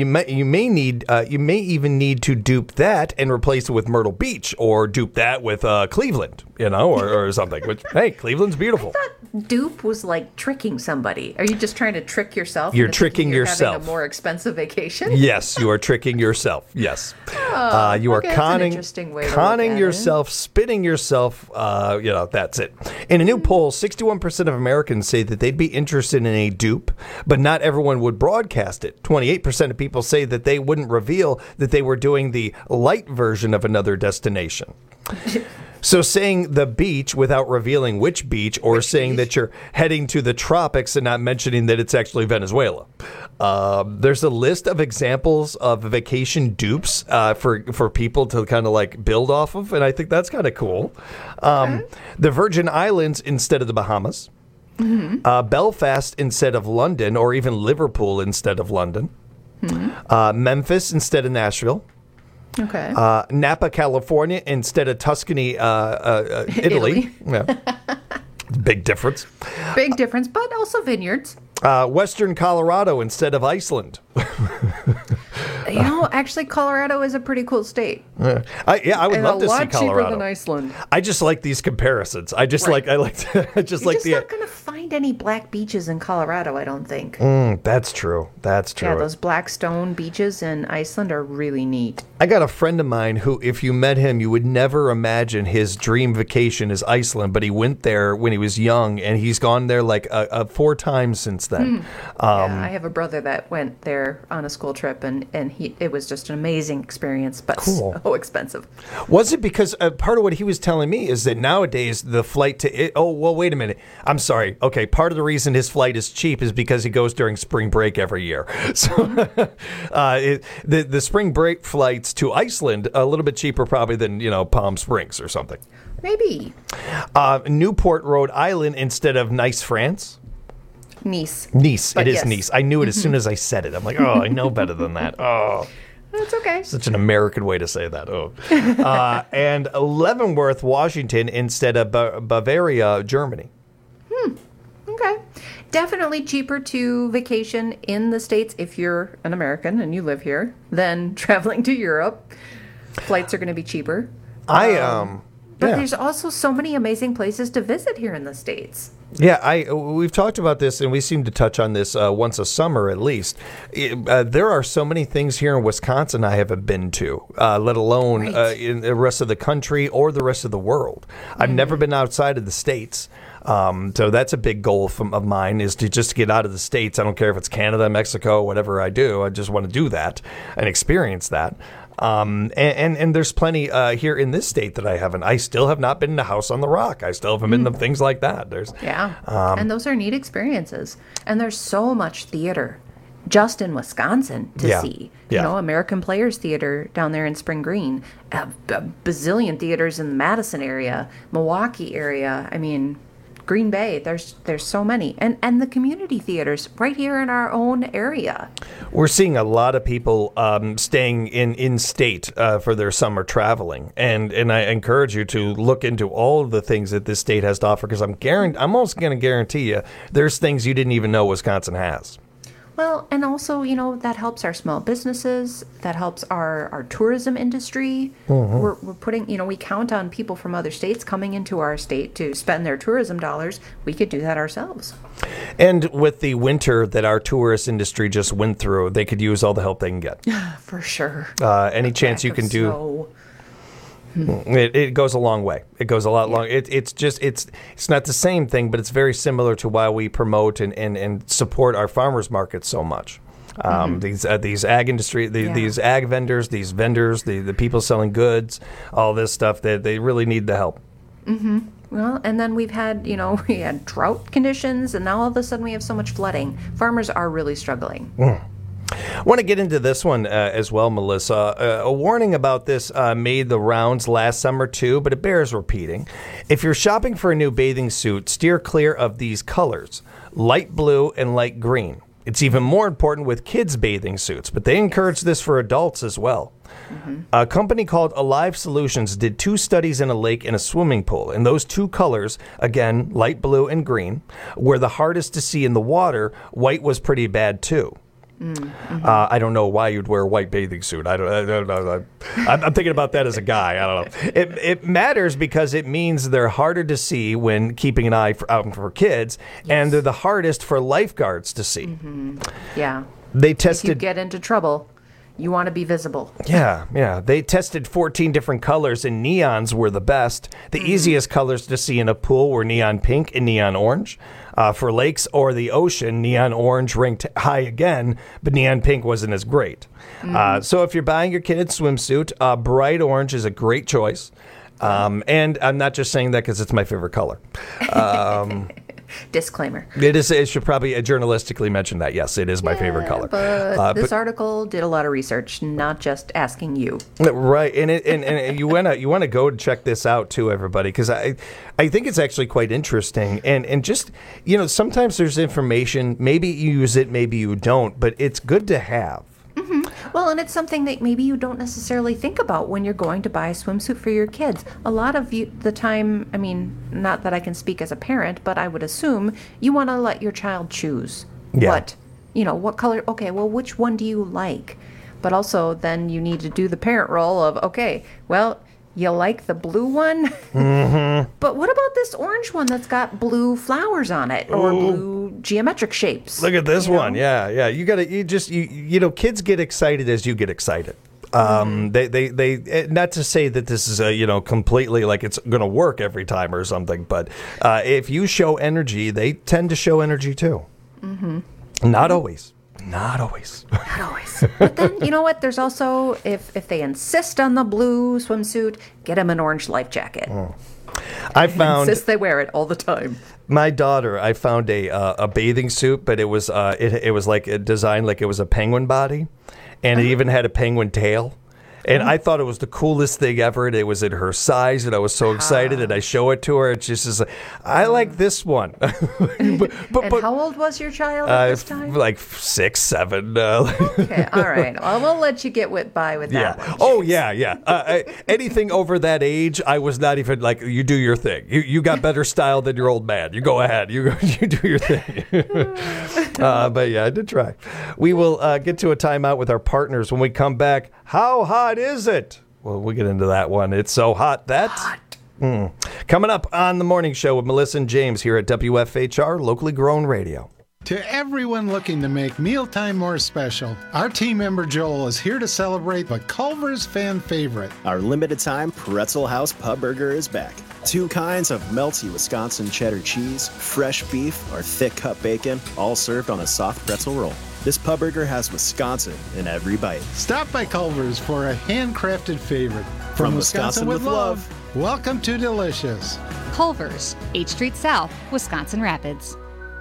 need to dupe that and replace it with Myrtle Beach, or dupe that with Cleveland, or something. Which, hey, Cleveland's beautiful. I thought dupe was like tricking somebody. Are you just trying to trick yourself? You're tricking yourself. Having a more expensive vacation. Yes, you are tricking yourself. Yes, you are conning yourself, spinning yourself. That's it. In a new poll, 61% of Americans say that they'd be interested in a dupe, but not everyone would broadcast it. 28% of people say that they wouldn't reveal that they were doing the light version of another destination. So saying the beach without revealing which beach, or saying that you're heading to the tropics and not mentioning that it's actually Venezuela. There's a list of examples of vacation dupes for people to kind of like build off of, and I think that's kind of cool. The Virgin Islands instead of the Bahamas. Belfast instead of London, or even Liverpool instead of London. Memphis instead of Nashville. Okay. Napa, California instead of Tuscany, Italy. Yeah. Big difference. Big difference, but also vineyards. Western Colorado instead of Iceland. Actually, Colorado is a pretty cool state. I would love to see Colorado. And a lot cheaper than Iceland. I just like these comparisons. You're just not going to find any black beaches in Colorado, I don't think. That's true. Yeah, those black stone beaches in Iceland are really neat. I got a friend of mine who, if you met him, you would never imagine his dream vacation is Iceland, but he went there when he was young, and he's gone there like 4 times since then. I have a brother that went there on a school trip, and it was just an amazing experience, but cool. So expensive. Was it because part of what he was telling me is that nowadays the flight to wait a minute. I'm sorry. Okay, part of the reason his flight is cheap is because he goes during spring break every year. So the spring break flights to Iceland a little bit cheaper probably than Palm Springs or something. Maybe. Newport, Rhode Island instead of Nice, France. Nice. It is Nice. I knew it as soon as I said it. I'm like, I know better than that. Oh. That's okay. Such an American way to say that. Oh. And Leavenworth, Washington, instead of Bavaria, Germany. Okay. Definitely cheaper to vacation in the States if you're an American and you live here than traveling to Europe. Flights are going to be cheaper. But there's also so many amazing places to visit here in the States. Yeah, we've talked about this, and we seem to touch on this once a summer at least. There are so many things here in Wisconsin I haven't been to, let alone in the rest of the country or the rest of the world. I've never been outside of the States. So that's a big goal of mine, is to just get out of the States. I don't care if it's Canada, Mexico, whatever I do. I just want to do that and experience that. And there's plenty here in this state that I haven't. I still have not been to House on the Rock. I still haven't been to things like that. And those are neat experiences. And there's so much theater just in Wisconsin to see. You know, American Players Theater down there in Spring Green, a bazillion theaters in the Madison area, Milwaukee area. I mean, Green Bay, there's so many. And the community theaters right here in our own area. We're seeing a lot of people staying in state for their summer traveling. And I encourage you to look into all of the things that this state has to offer, because I'm almost going to guarantee you there's things you didn't even know Wisconsin has. Well, and also, you know, that helps our small businesses. That helps our tourism industry. We're putting, you know, we count on people from other states coming into our state to spend their tourism dollars. We could do that ourselves. And with the winter that our tourist industry just went through, they could use all the help they can get. For sure. Any chance you can do. It goes a long way. It goes a lot long. It's not the same thing, but it's very similar to why we promote and support our farmers markets so much. These ag industry, these ag vendors, these vendors, the people selling goods, all this stuff, that they really need the help. Well, and then we had drought conditions, and now all of a sudden we have so much flooding. Farmers are really struggling. I want to get into this one as well, Melissa. A warning about this made the rounds last summer too, but it bears repeating. If you're shopping for a new bathing suit, steer clear of these colors, light blue and light green. It's even more important with kids' bathing suits, but they encourage this for adults as well. A company called Alive Solutions did 2 studies in a lake and a swimming pool, and those 2 colors, again, light blue and green, were the hardest to see in the water. White was pretty bad too. I don't know why you'd wear a white bathing suit. I don't know. I'm thinking about that as a guy. I don't know. It matters because it means they're harder to see when keeping an eye out for kids, and they're the hardest for lifeguards to see. Yeah. They tested. If you get into trouble, you want to be visible. Yeah. They tested 14 different colors, and neons were the best. The easiest colors to see in a pool were neon pink and neon orange. For lakes or the ocean, neon orange ranked high again, but neon pink wasn't as great. So if you're buying your kid a swimsuit, bright orange is a great choice. And I'm not just saying that because it's my favorite color. Disclaimer. It should probably journalistically mention that. Yes, it is my favorite color. But this article did a lot of research, not just asking you. Right, and you want to go and check this out too, everybody, because I think it's actually quite interesting. And just, sometimes there's information. Maybe you use it, maybe you don't, but it's good to have. Well, and it's something that maybe you don't necessarily think about when you're going to buy a swimsuit for your kids. A lot of the time, I mean, not that I can speak as a parent, but I would assume you want to let your child choose what color. Okay, well, which one do you like? But also then you need to do the parent role of, okay, well, you like the blue one? But what about this orange one that's got blue flowers on it or blue geometric shapes? Look at this one. Yeah. Kids get excited as you get excited. They not to say that this is completely like it's going to work every time or something, but if you show energy, they tend to show energy too. Not always. Not always. But then, you know what? There's also, if they insist on the blue swimsuit, get them an orange life jacket. I found... insist they wear it all the time. My daughter, I found a bathing suit, but it was like designed like it was a penguin body, and it even had a penguin tail. And I thought it was the coolest thing ever, and it was in her size, and I was so excited, and I show it to her, and she's just like, I like this one. And how old was your child at this time? Like 6, 7. Okay, all right. Well, we'll let you get by with that one. Oh, yeah. Anything over that age, I was not even like, you do your thing. You got better style than your old man. You go ahead. You do your thing. But yeah, I did try. We will get to a timeout with our partners when we come back. How hot is it? Well, we'll get into that one. It's so hot that... Coming up on the morning show with Melissa and James here at WFHR, locally grown radio. To everyone looking to make mealtime more special, our team member Joel is here to celebrate the Culver's fan favorite. Our limited time Pretzel House Pub Burger is back. 2 kinds of melty Wisconsin cheddar cheese, fresh beef, or thick cut bacon, all served on a soft pretzel roll. This pub burger has Wisconsin in every bite. Stop by Culver's for a handcrafted favorite. From Wisconsin with love, welcome to Delicious. Culver's, 8th Street South, Wisconsin Rapids.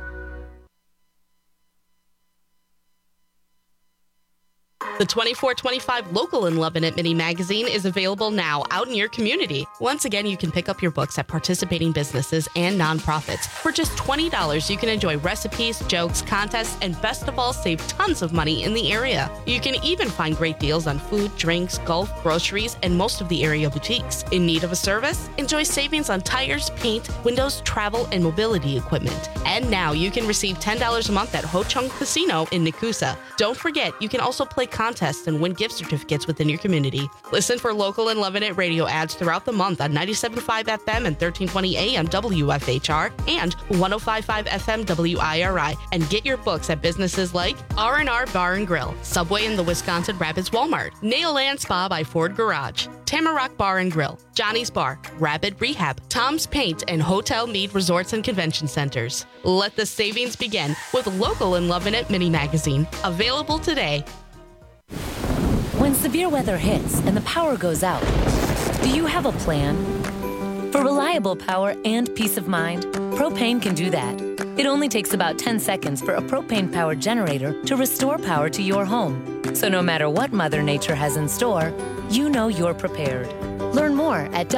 The 24/25 Local and Lovin' It mini magazine is available now out in your community. Once again, you can pick up your books at participating businesses and nonprofits. For just $20, you can enjoy recipes, jokes, contests, and best of all, save tons of money in the area. You can even find great deals on food, drinks, golf, groceries, and most of the area boutiques. In need of a service? Enjoy savings on tires, paint, windows, travel, and mobility equipment. And now you can receive $10 a month at Ho Chung Casino in Nakusa. Don't forget, you can also play contests and win gift certificates within your community. Listen for Local and Lovin' It radio ads throughout the month on 97.5 FM and 1320 AM WFHR and 105.5 FM WIRI, and get your books at businesses like R&R Bar and Grill, Subway in the Wisconsin Rapids Walmart, Nailland Spa by Ford Garage, Tamarack Bar and Grill, Johnny's Bar, Rapid Rehab, Tom's Paint, and Hotel Mead Resorts and Convention Centers. Let the savings begin with Local and Lovin' It mini magazine, available today. When severe weather hits and the power goes out, do you have a plan? For reliable power and peace of mind, Propane can do that. It only takes about 10 seconds for a propane-powered generator to restore power to your home. So no matter what Mother Nature has in store, you know you're prepared. Learn more at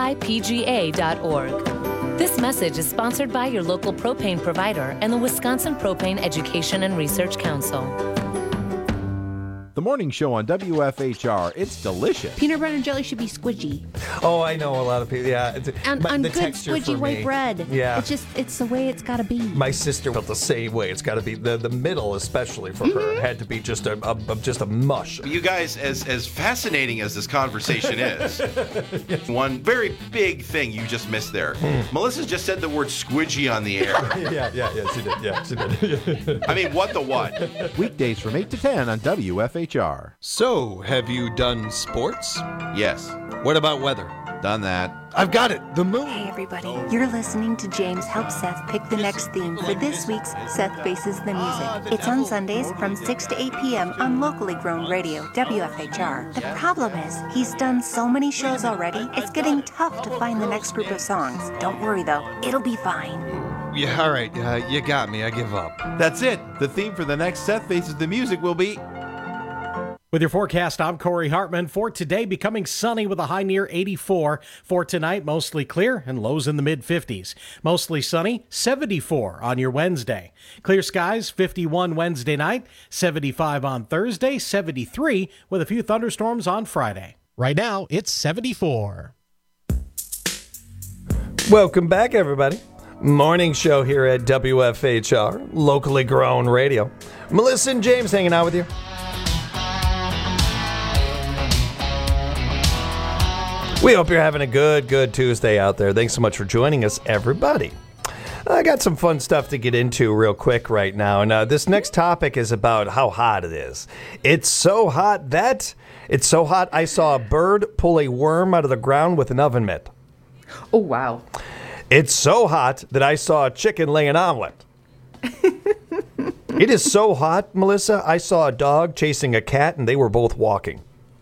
WIPGA.org. This message is sponsored by your local propane provider and the Wisconsin Propane Education and Research Council. The morning show on WFHR. It's delicious. Peanut butter and jelly should be squidgy. Oh, I know a lot of people. Yeah, on the good squidgy white bread. Yeah, it's the way it's got to be. My sister felt the same way. It's got to be the middle, especially for her. It had to be just a mush. You guys, as fascinating as this conversation is, one very big thing you just missed there. Melissa just said the word squidgy on the air. yeah, she did. Yeah, she did. I mean, what the what? Weekdays from 8 to 10 on WFHR. So, have you done sports? Yes. What about weather? Done that. I've got it. The moon. Hey, everybody. You're listening to James help Seth pick the next theme for this week's Seth Faces the Music. It's on Sundays from 6 to 8 p.m. on locally grown radio, WFHR. The problem is, he's done so many shows already, it's getting tough to find the next group of songs. Don't worry, though. It'll be fine. Yeah, all right. You got me. I give up. That's it. The theme for the next Seth Faces the Music will be... With your forecast, I'm Corey Hartman. For today, becoming sunny with a high near 84. For tonight, mostly clear and lows in the mid-50s. Mostly sunny, 74 on your Wednesday. Clear skies, 51 Wednesday night, 75 on Thursday, 73 with a few thunderstorms on Friday. Right now, it's 74. Welcome back, everybody. Morning show here at WFHR, locally grown radio. Melissa and James hanging out with you. We hope you're having a good Tuesday out there. Thanks so much for joining us, everybody. I got some fun stuff to get into real quick right now. And this next topic is about how hot it is. It's so hot I saw a bird pull a worm out of the ground with an oven mitt. Oh, wow. It's so hot that I saw a chicken lay an omelet. It is so hot, Melissa, I saw a dog chasing a cat and they were both walking.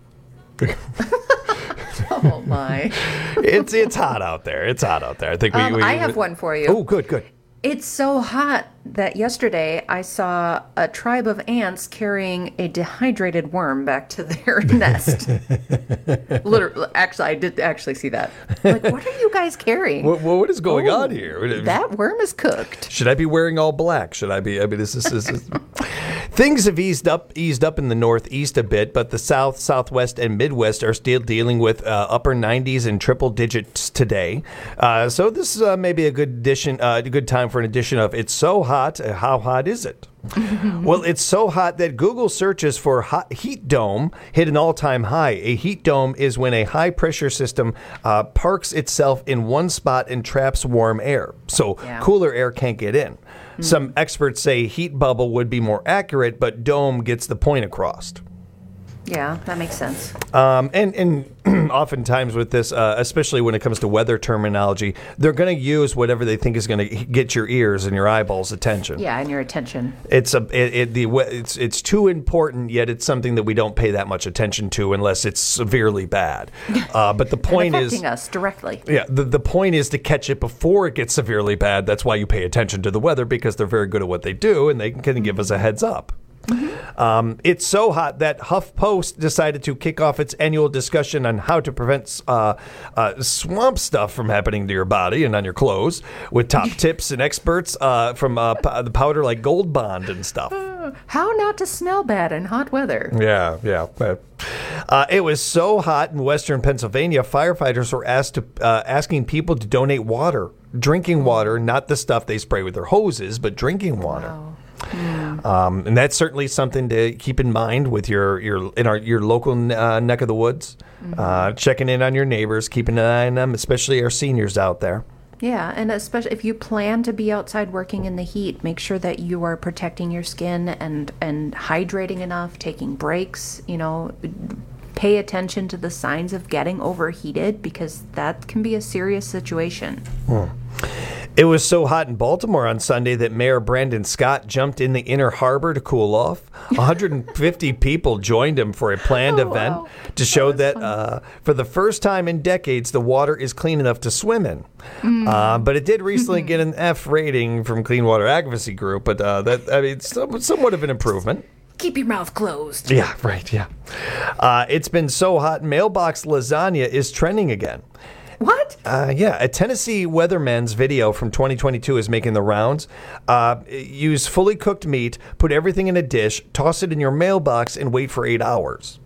Oh, my. It's hot out there. It's hot out there. I think I have one for you. Oh, good. It's so hot that yesterday I saw a tribe of ants carrying a dehydrated worm back to their nest. Literally, actually, I did actually see that. Like, what are you guys carrying? What is going on here? That worm is cooked. Should I be wearing all black? Should I be? I mean, this is things have eased up in the Northeast a bit, but the South, Southwest, and Midwest are still dealing with upper 90s and triple digits today. So this may be a good time for an edition of It's So Hot. How hot is it? Well, it's so hot that Google searches for heat dome hit an all-time high. A heat dome is when a high-pressure system parks itself in one spot and traps warm air. So cooler air can't get in. Some experts say heat bubble would be more accurate, but dome gets the point across. Yeah, that makes sense. And oftentimes with this, especially when it comes to weather terminology, they're going to use whatever they think is going to get your ears and your eyeballs' attention. Yeah, and your attention. It's too important, yet it's something that we don't pay that much attention to unless it's severely bad. But the point is affecting us directly. Yeah, the point is to catch it before it gets severely bad. That's why you pay attention to the weather, because they're very good at what they do, and they can give us a heads up. It's so hot that HuffPost decided to kick off its annual discussion on how to prevent swamp stuff from happening to your body and on your clothes, with top tips and experts from the powder like Gold Bond and stuff. How not to smell bad in hot weather. Yeah. It was so hot in western Pennsylvania, firefighters were asking people to donate water, drinking water, not the stuff they spray with their hoses, but drinking water. Wow. And that's certainly something to keep in mind with your local neck of the woods. Checking in on your neighbors, keeping an eye on them, especially our seniors out there. Yeah, and especially if you plan to be outside working in the heat, make sure that you are protecting your skin and hydrating enough, taking breaks, pay attention to the signs of getting overheated, because that can be a serious situation. It was so hot in Baltimore on Sunday that Mayor Brandon Scott jumped in the Inner Harbor to cool off. 150 people joined him for a planned event to show that for the first time in decades, the water is clean enough to swim in. But it did recently get an F rating from Clean Water Advocacy Group, but it's somewhat of an improvement. Keep your mouth closed. Yeah, right, yeah. It's been so hot, mailbox lasagna is trending again. What? A Tennessee weatherman's video from 2022 is making the rounds. Use fully cooked meat, put everything in a dish, toss it in your mailbox, and wait for 8 hours.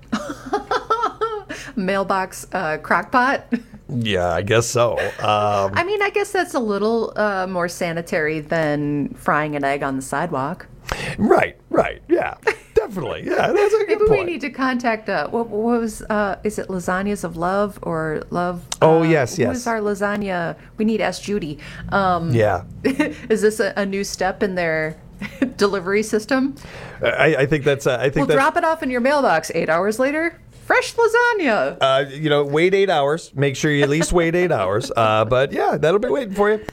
Mailbox crockpot? Yeah, I guess so. I guess that's a little more sanitary than frying an egg on the sidewalk. Right, yeah. Definitely. Yeah, that's a good Maybe point. we need to contact, what was, is it Lasagnas of Love or Love? Yes. Who is our lasagna? We need Ask Judy. Yeah. Is this a new step in their delivery system? I think that's... drop it off in your mailbox 8 hours later. Fresh lasagna. Wait 8 hours. Make sure you at least wait 8 hours. But yeah, that'll be waiting for you.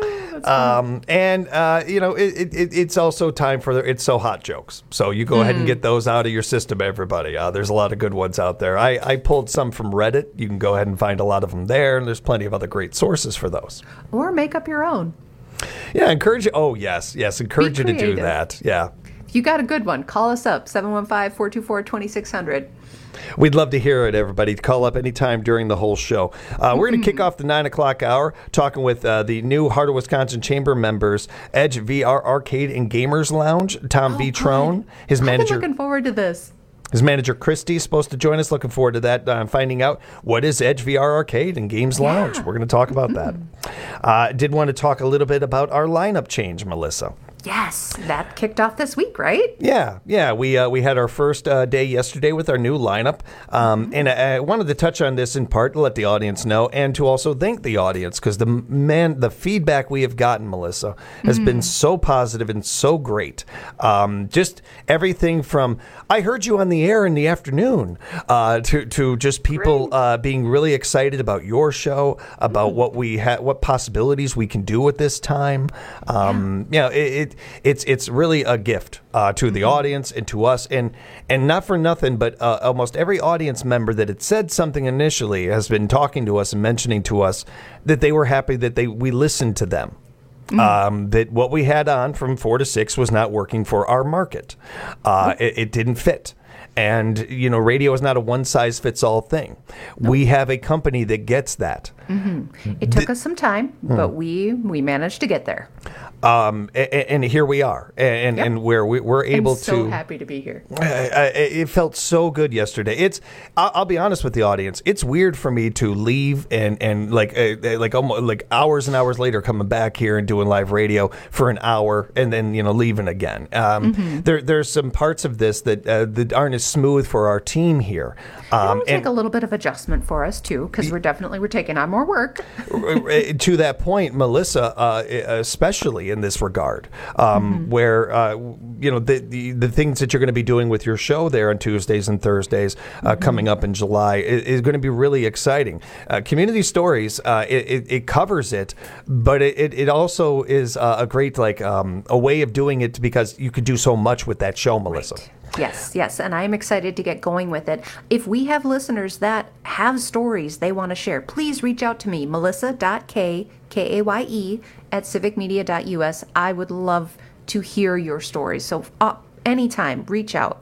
It's also time for the It's So Hot jokes. So you go ahead and get those out of your system, everybody. There's a lot of good ones out there. I pulled some from Reddit. You can go ahead and find a lot of them there, and there's plenty of other great sources for those. Or make up your own. Yeah, encourage you. Oh, yes. Encourage you to do that. Yeah. If you got a good one, call us up, 715-424-2600. We'd love to hear it, everybody. Call up anytime during the whole show. We're going to kick off the 9 o'clock hour talking with the new Heart of Wisconsin Chamber members, Edge VR Arcade and Gamers Lounge, Tom V. Trone, his manager. I've been looking forward to this. His manager, Christy, is supposed to join us. Looking forward to that. Finding out what is Edge VR Arcade and Games Lounge. We're going to talk about that. Did want to talk a little bit about our lineup change, Melissa. Yes, that kicked off this week, right? Yeah. We had our first day yesterday with our new lineup, and I wanted to touch on this in part to let the audience know, and to also thank the audience, because the feedback we have gotten, Melissa, has been so positive and so great. Just everything from I heard you on the air in the afternoon to just people being really excited about your show, about what possibilities we can do with this time. It's really a gift to the audience and to us, and not for nothing, but almost every audience member that had said something initially has been talking to us and mentioning to us that they were happy that we listened to them. That what we had on from 4 to 6 was not working for our market. It didn't fit. And, radio is not a one-size-fits-all thing. We have a company that gets that. It took us some time, but we managed to get there. And here we are, and where we're able I'm so to. happy to be here. It felt so good yesterday. I'll be honest with the audience. It's weird for me to leave and like hours and hours later coming back here and doing live radio for an hour and then leaving again. There's some parts of this that aren't as smooth for our team here. It'll take a little bit of adjustment for us too, because we're taking on more work. To that point, Melissa, especially in this regard, where the things that you're going to be doing with your show there on Tuesdays and Thursdays coming up in July is going to be really exciting. Community Stories, it covers it, but it also is a great a way of doing it because you could do so much with that show, Melissa. Right. Yes, and I'm excited to get going with it. If we have listeners that have stories they want to share, please reach out to me, melissa.kaye@civicmedia.us. I would love to hear your stories. So anytime, reach out.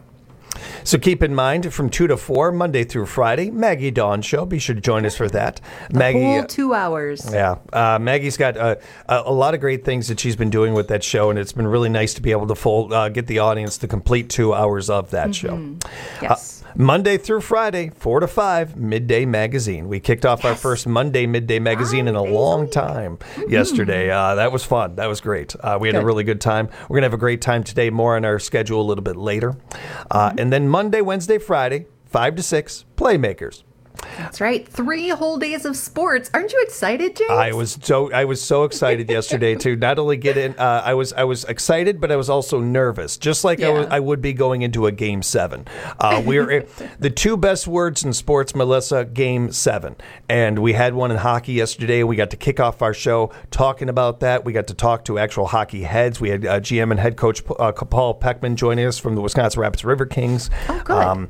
So keep in mind, from 2 to 4, Monday through Friday, Maggie Dawn Show. Be sure to join us for that. Maggie, whole 2 hours. Yeah. Maggie's got a lot of great things that she's been doing with that show, and it's been really nice to be able to get the audience the complete 2 hours of that show. Yes. Monday through Friday, 4 to 5, Midday Magazine. We kicked off our first Monday Midday Magazine in a long time yesterday. That was fun. That was great. We had a really good time. We're going to have a great time today, more on our schedule a little bit later. And then Monday, Wednesday, Friday, 5 to 6, Playmakers. That's right. 3 whole days of sports. Aren't you excited, James? I was so excited yesterday to not only get in. I was excited, but I was also nervous, just like I would be going into a Game 7. We're the 2 best words in sports, Melissa. Game 7, and we had one in hockey yesterday. We got to kick off our show talking about that. We got to talk to actual hockey heads. We had GM and head coach Paul Peckman joining us from the Wisconsin Rapids River Kings. Oh, good.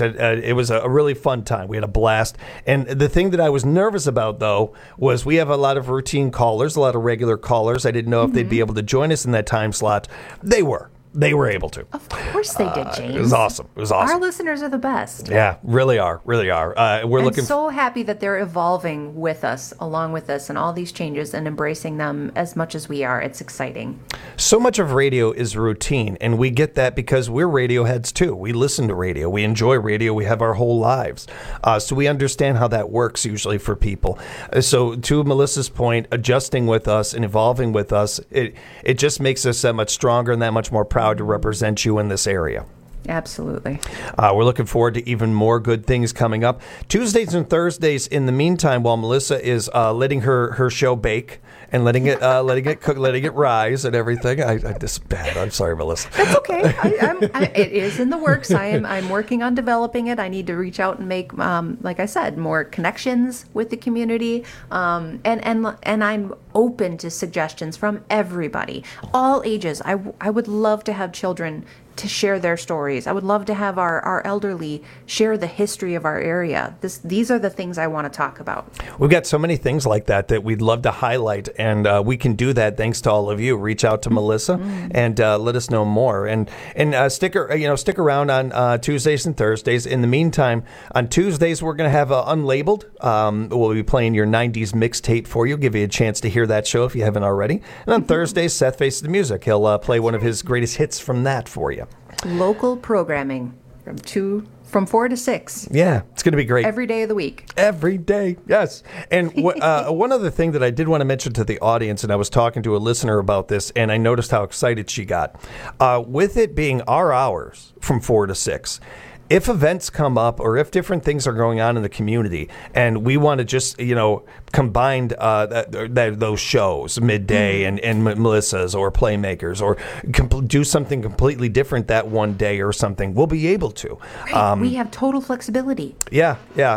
It was a really fun time. We had a blast. And the thing that I was nervous about, though, was we have a lot of routine callers, a lot of regular callers. I didn't know if they'd be able to join us in that time slot. They were able to. Of course they did, James. It was awesome. Our listeners are the best. Yeah, really are. I'm so happy that they're evolving with us, along with us, and all these changes and embracing them as much as we are. It's exciting. So much of radio is routine, and we get that because we're radio heads too. We listen to radio. We enjoy radio. We have our whole lives. So we understand how that works usually for people. So to Melissa's point, adjusting with us and evolving with us, it just makes us that much stronger and that much more proud to represent you in this area. Absolutely. We're looking forward to even more good things coming up. Tuesdays and Thursdays, in the meantime, while Melissa is letting her show bake and letting it cook, letting it rise and everything. This is bad. I'm sorry, Melissa. That's okay. It is in the works. I'm working on developing it. I need to reach out and make, like I said, more connections with the community. And I'm open to suggestions from everybody, all ages. I would love to have children to share their stories. I would love to have our elderly share the history of our area. These are the things I want to talk about. We've got so many things like that we'd love to highlight, and we can do that thanks to all of you. Reach out to Melissa and let us know more. And stick around on Tuesdays and Thursdays. In the meantime, on Tuesdays we're going to have Unlabeled. We'll be playing your 90s mixtape for you. Give you a chance to hear that show if you haven't already. And on Thursdays, Seth Faces the Music. He'll play one of his greatest hits from that for you. Local programming from 4 to 6. Yeah, it's going to be great. Every day of the week. Every day, yes. And one other thing that I did want to mention to the audience, and I was talking to a listener about this, and I noticed how excited she got. With it being our hours from 4 to 6, if events come up or if different things are going on in the community and we want to just, combine those shows, Midday and Melissa's or Playmakers, or do something completely different that one day or something, we'll be able to. Right. We have total flexibility. Yeah.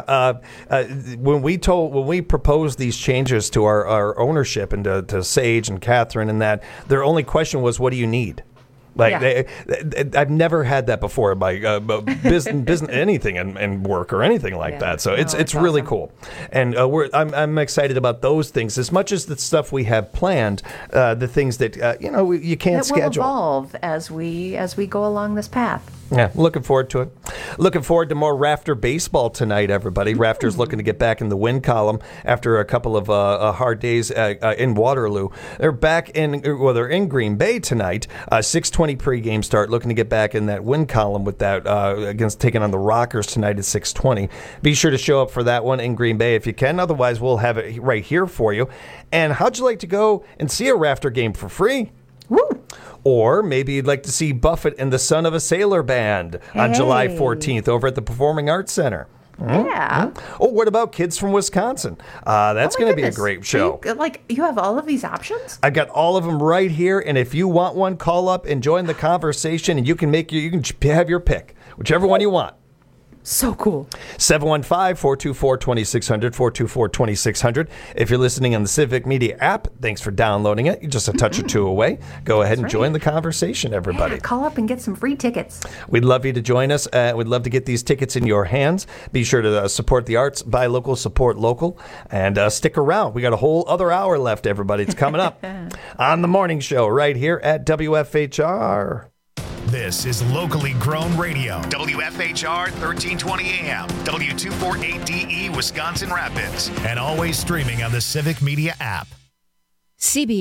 When we proposed these changes to our ownership and to Sage and Catherine and that, their only question was, what do you need? Like I've never had that before in my business, anything in work or anything like that. So it's really cool, and I'm excited about those things as much as the stuff we have planned. The things that you can't schedule. Will evolve as we go along this path. Yeah, looking forward to it. Looking forward to more Rafter baseball tonight, everybody. Rafter's looking to get back in the win column after a couple of hard days in Waterloo. They're back they're in Green Bay tonight. 6:20 pregame start. Looking to get back in that win column with that against taking on the Rockers tonight at 6:20. Be sure to show up for that one in Green Bay if you can. Otherwise, we'll have it right here for you. And how'd you like to go and see a Rafter game for free? Woo! Or maybe you'd like to see Buffett and the Son of a Sailor Band on July 14th over at the Performing Arts Center. Yeah. Oh, what about Kids from Wisconsin? That's going to be a great show. You have all of these options? I've got all of them right here, and if you want one, call up and join the conversation, and you can have your pick, whichever one you want. So cool. 715-424-2600, 424-2600. If you're listening on the Civic Media app, thanks for downloading it. You're just a touch or two away. Go ahead and join the conversation, everybody. Yeah, call up and get some free tickets. We'd love you to join us. We'd love to get these tickets in your hands. Be sure to support the arts, buy local, support local, and stick around. We got a whole other hour left, everybody. It's coming up on the morning show right here at WFHR. This is locally grown radio. WFHR 1320 AM, W248DE, Wisconsin Rapids, and always streaming on the Civic Media app. CBS